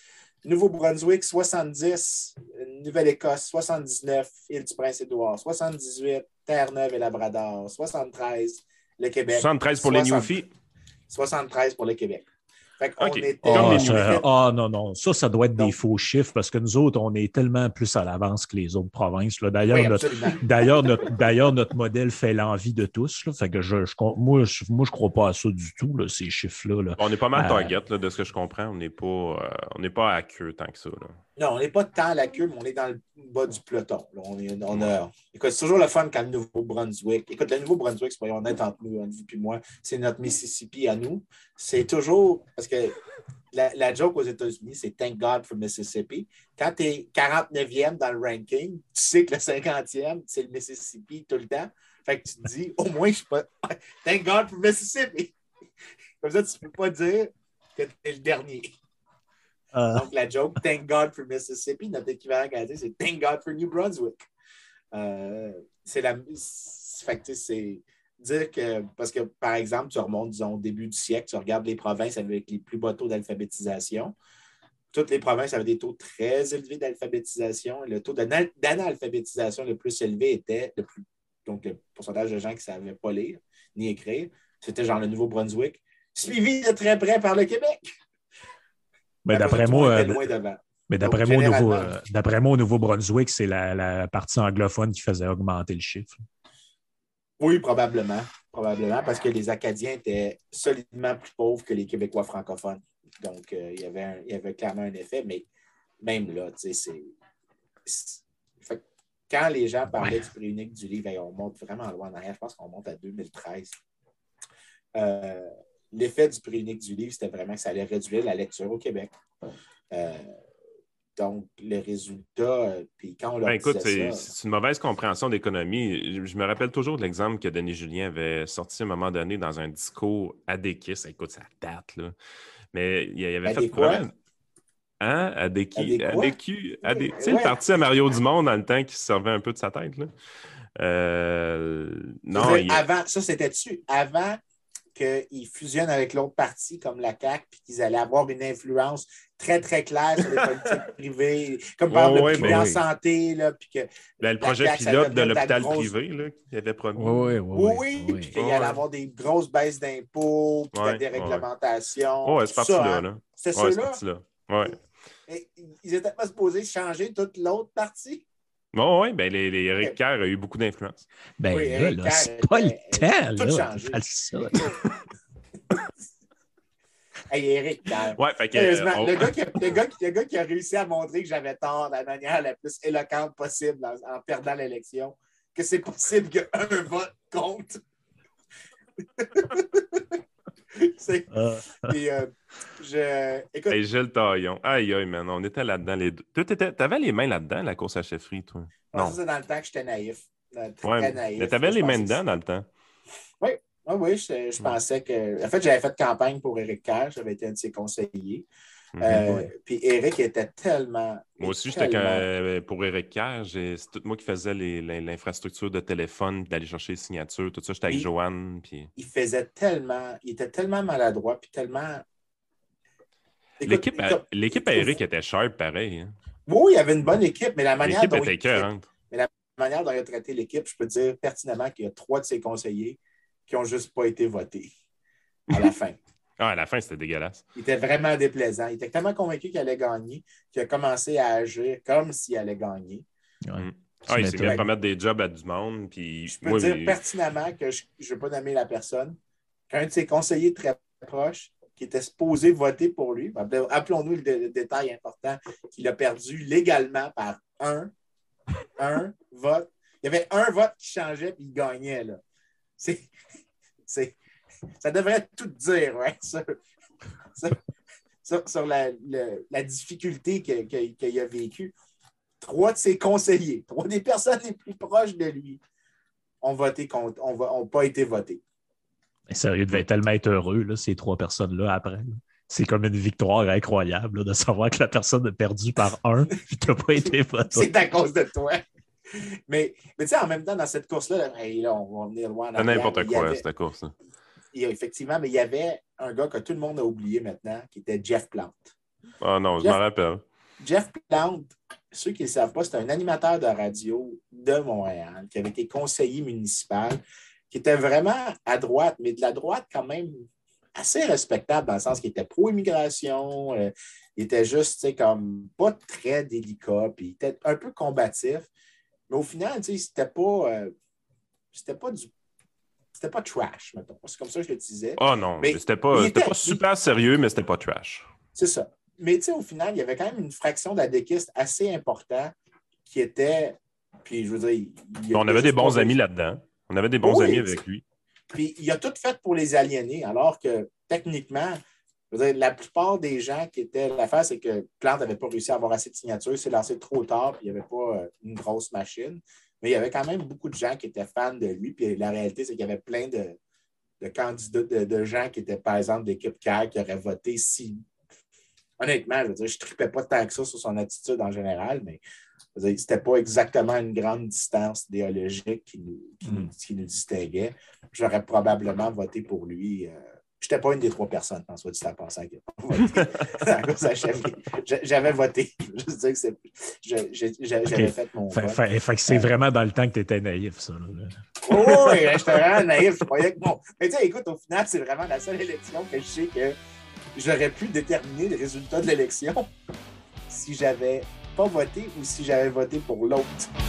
Nouveau-Brunswick, soixante-dix. Nouvelle-Écosse, soixante-dix-neuf. Île-du-Prince-Édouard, soixante-dix-huit. Terre-Neuve et Labrador, soixante-treize. Le Québec. soixante-treize pour les Newfies. soixante-treize pour le Québec. Fait qu'on OK. était... Comme les Ah, ça- Newfies. ah, non, non. Ça, ça doit être Non. des faux chiffres parce que nous autres, on est tellement plus à l'avance que les autres provinces. Là. D'ailleurs, Oui, notre, absolument. d'ailleurs, notre, d'ailleurs, notre modèle fait l'envie de tous. Là. Fait que je, je, moi, je, moi, je crois pas à ça du tout, là, ces chiffres-là. Là. On est pas mal Euh, target, là, de ce que je comprends. On n'est pas, euh, on n'est pas à queue tant que ça. Là. Non, on n'est pas tant à la queue, mais on est dans le bas du peloton. Là, on est, on a... Écoute, c'est toujours le fun quand le Nouveau-Brunswick. Écoute, le Nouveau-Brunswick, c'est pas honnête entre nous, entre vous et moi, c'est notre Mississippi à nous. C'est toujours. Parce que la, la joke aux États-Unis, c'est Thank God for Mississippi. Quand tu es quarante-neuvième dans le ranking, tu sais que le cinquantième, c'est le Mississippi tout le temps. Fait que tu te dis, au moins, je suis pas. Thank God for Mississippi. Comme ça, tu ne peux pas dire que tu es le dernier. euh, Donc, la joke, Thank God for Mississippi, notre équivalent canadien, c'est Thank God for New Brunswick. Euh, c'est la. Fait que, c'est dire que, parce que, par exemple, tu remontes, disons, au début du siècle, tu regardes les provinces avec les plus bas taux d'alphabétisation. Toutes les provinces avaient des taux très élevés d'alphabétisation. Le taux d'analphabétisation le plus élevé était le plus. Donc, le pourcentage de gens qui ne savaient pas lire ni écrire, c'était genre le Nouveau-Brunswick, suivi de très près par le Québec. mais À d'après cause de tout, on moi, était loin devant. mais Donc, d'après moi, au Nouveau, généralement- euh, d'après moi, au Nouveau-Brunswick, c'est la, la partie anglophone qui faisait augmenter le chiffre. Oui, probablement. Probablement, parce que les Acadiens étaient solidement plus pauvres que les Québécois francophones. Donc, euh, il, y avait un- il y avait clairement un effet, mais même là, tu sais, c'est. c'est- Fait que quand les gens parlaient du prix unique du livre, hey, on monte vraiment loin en arrière. Je pense qu'on monte à deux mille treize. Euh, l'effet du prix unique du livre, c'était vraiment que ça allait réduire la lecture au Québec. Euh, donc, le résultat, euh, puis quand on leur Ben, écoute, disait c'est, ça, c'est une mauvaise compréhension d'économie. Je, je me rappelle toujours de l'exemple que Denis Julien avait sorti à un moment donné dans un discours à Adéquis. Écoute, ça date, là. Mais il avait À fait des quoi? vraiment. Hein? Adéquis. À des quoi? Adéquis. Adé- Tu sais, Ouais. le parti à Mario Dumont dans le temps qui se servait un peu de sa tête, là. Euh, non, Je veux il- dire, avant, ça c'était dessus, avant qu'ils fusionnent avec l'autre parti comme la C A Q, puis qu'ils allaient avoir une influence très, très claire sur les politiques privées, comme par Ouais, exemple ouais, le privé ben en oui. santé, là, puis que ben, le la projet C A Q, ça pilote de devenait de la l'hôpital grosse- privé là, qu'il avait promis. Oui, oui, Oui, oui. oui, puis qu'il Ouais. allait avoir des grosses baisses d'impôts, puis de la Ouais, déréglementation. Oh, ouais, c'est tout parti ça, là, hein. là. C'était Ouais, c'est ceux-là. parti là. Ouais. Et ils n'étaient pas supposés changer toute l'autre partie. Bon, ouais, ben les, les Eric Ok. Kerr a eu beaucoup d'influence. Ben Oui, là, Eric là, Kerr c'est pas le était- temps, tout là, changé. de faire ça. là. Hey, Eric Kerr. Ouais, fait que. Sérieusement, euh, on- le, gars qui a, le, gars, qui- le gars qui a réussi à montrer que j'avais tort de la manière la plus éloquente possible en, en perdant l'élection, que c'est possible qu'un vote compte. c'est, Ah. puis, euh, je, écoute, Hey, Gilles Taillon. Aïe, aïe, man, on était là-dedans les deux. Toi, t'étais- t'avais les mains là-dedans, la course à chefferie, toi? ça, Non. c'est dans le temps que j'étais naïf. Euh, Très Ouais, naïf. mais t'avais Je les mains pensais que dedans dans le temps. Oui, oui, oui, je, je pensais que. En fait, j'avais fait campagne pour Éric Kerr, j'avais été un de ses conseillers. Mhm. Euh, Puis Éric était tellement. Moi aussi, j'étais tellement- quand- pour Éric Kerr. j'ai- C'est tout moi qui faisais les- les- l'infrastructure de téléphone, puis d'aller chercher les signatures, tout ça. J'étais avec Puis- Joanne. Puis... Il faisait tellement. Il était tellement maladroit, puis tellement. Écoute, L'équipe, à, comme- l'équipe à Éric était sharp, pareil. Hein. Oui, il y avait une bonne équipe, mais la manière L'équipe dont était il traite- écœurante. la manière dont il a traité l'équipe, je peux dire pertinemment qu'il y a trois de ses conseillers qui n'ont juste pas été votés à la fin. Ah, à la fin, c'était dégueulasse. Il était vraiment déplaisant. Il était tellement convaincu qu'il allait gagner qu'il a commencé à agir comme s'il allait gagner. Ouais. Mm. Tu Ah, il s'est m'étonnes. mis à promettre des jobs à du monde. Puis, Je peux moi, dire il- pertinemment que je ne veux pas nommer la personne, qu'un de ses conseillers très proches, qui était supposé voter pour lui, appelons- appelons-nous le, dé- le détail important, qu'il a perdu légalement par un, un vote. Il y avait un vote qui changeait puis il gagnait. Là. C'est, c'est, ça devrait tout dire ouais, sur, sur, sur- sur la, le- la difficulté que- que- qu'il a vécue. Trois de ses conseillers, trois des personnes les plus proches de lui ont voté contre, ont, vo- ont pas été votés. Mais sérieux, il devait tellement être heureux, là, ces trois personnes-là, après. là. C'est comme une victoire incroyable là, de savoir que la personne a perdu par un et tu n'as pas été voté. C'est à cause de toi. Mais, mais tu sais, en même temps, dans cette course-là, là, hey, là, on va venir loin en c'est arrière, n'importe mais il y quoi, avait- cette course. hein. il y a- effectivement, mais il y avait un gars que tout le monde a oublié maintenant, qui était Jeff Plante. Ah non, je Jeff- m'en rappelle. Jeff Plante, ceux qui ne le savent pas, c'est un animateur de radio de Montréal qui avait été conseiller municipal, qui était vraiment à droite, mais de la droite quand même assez respectable dans le sens qu'il était pro-immigration, euh, il était juste, tu sais, comme pas très délicat, puis il était un peu combatif, mais au final, tu sais, c'était pas, euh, c'était pas du C'était pas trash, mettons. C'est comme ça que je le disais. Oh non, mais c'était pas, mais c'était était, pas super mais, sérieux, mais c'était pas trash. C'est ça. Mais tu sais, au final, il y avait quand même une fraction d'adéquistes assez important qui était. Puis je veux dire. Il y a on avait des bons amis là-dedans. On avait des bons oui, amis avec lui. Puis il a tout fait pour les aliéner, alors que techniquement, je veux dire, la plupart des gens qui étaient. L'affaire, c'est que Plante n'avait pas réussi à avoir assez de signatures, s'est lancé trop tard, puis il n'y avait pas une grosse machine. Mais il y avait quand même beaucoup de gens qui étaient fans de lui. Puis la réalité, c'est qu'il y avait plein de, de candidats, de, de gens qui étaient, par exemple, d'équipe C A Q qui auraient voté si. Honnêtement, je veux dire, je ne tripais pas tant que ça sur son attitude en général, mais ce n'était pas exactement une grande distance idéologique qui nous, qui nous, qui nous distinguait. J'aurais probablement voté pour lui. Euh, je n'étais pas une des trois personnes, en soit dit à passant, qui n'a pas voté. J'avais voté. Je dire que c'est, je, je, j'avais okay. fait mon fait, vote. Fait, fait que c'est euh, vraiment dans le temps que tu étais naïf, ça. Là. Oh, oui, j'étais vraiment naïf. Je croyais que bon. Mais tu sais, écoute, au final, c'est vraiment la seule élection que je sais que j'aurais pu déterminer le résultat de l'élection si j'avais pas voté ou si j'avais voté pour l'autre.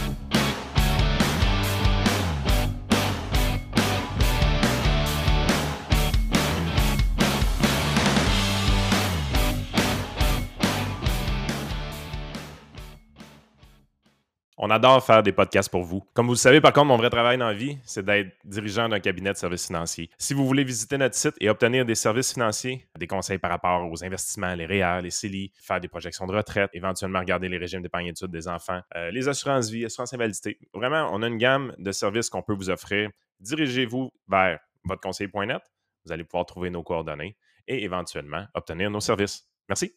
On adore faire des podcasts pour vous. Comme vous le savez, par contre, mon vrai travail dans la vie, c'est d'être dirigeant d'un cabinet de services financiers. Si vous voulez visiter notre site et obtenir des services financiers, des conseils par rapport aux investissements, les R E E R, les C E L I, faire des projections de retraite, éventuellement regarder les régimes d'épargne études des enfants, euh, les assurances vie, assurances invalidité. Vraiment, on a une gamme de services qu'on peut vous offrir. Dirigez-vous vers votre conseiller point net. Vous allez pouvoir trouver nos coordonnées et éventuellement obtenir nos services. Merci.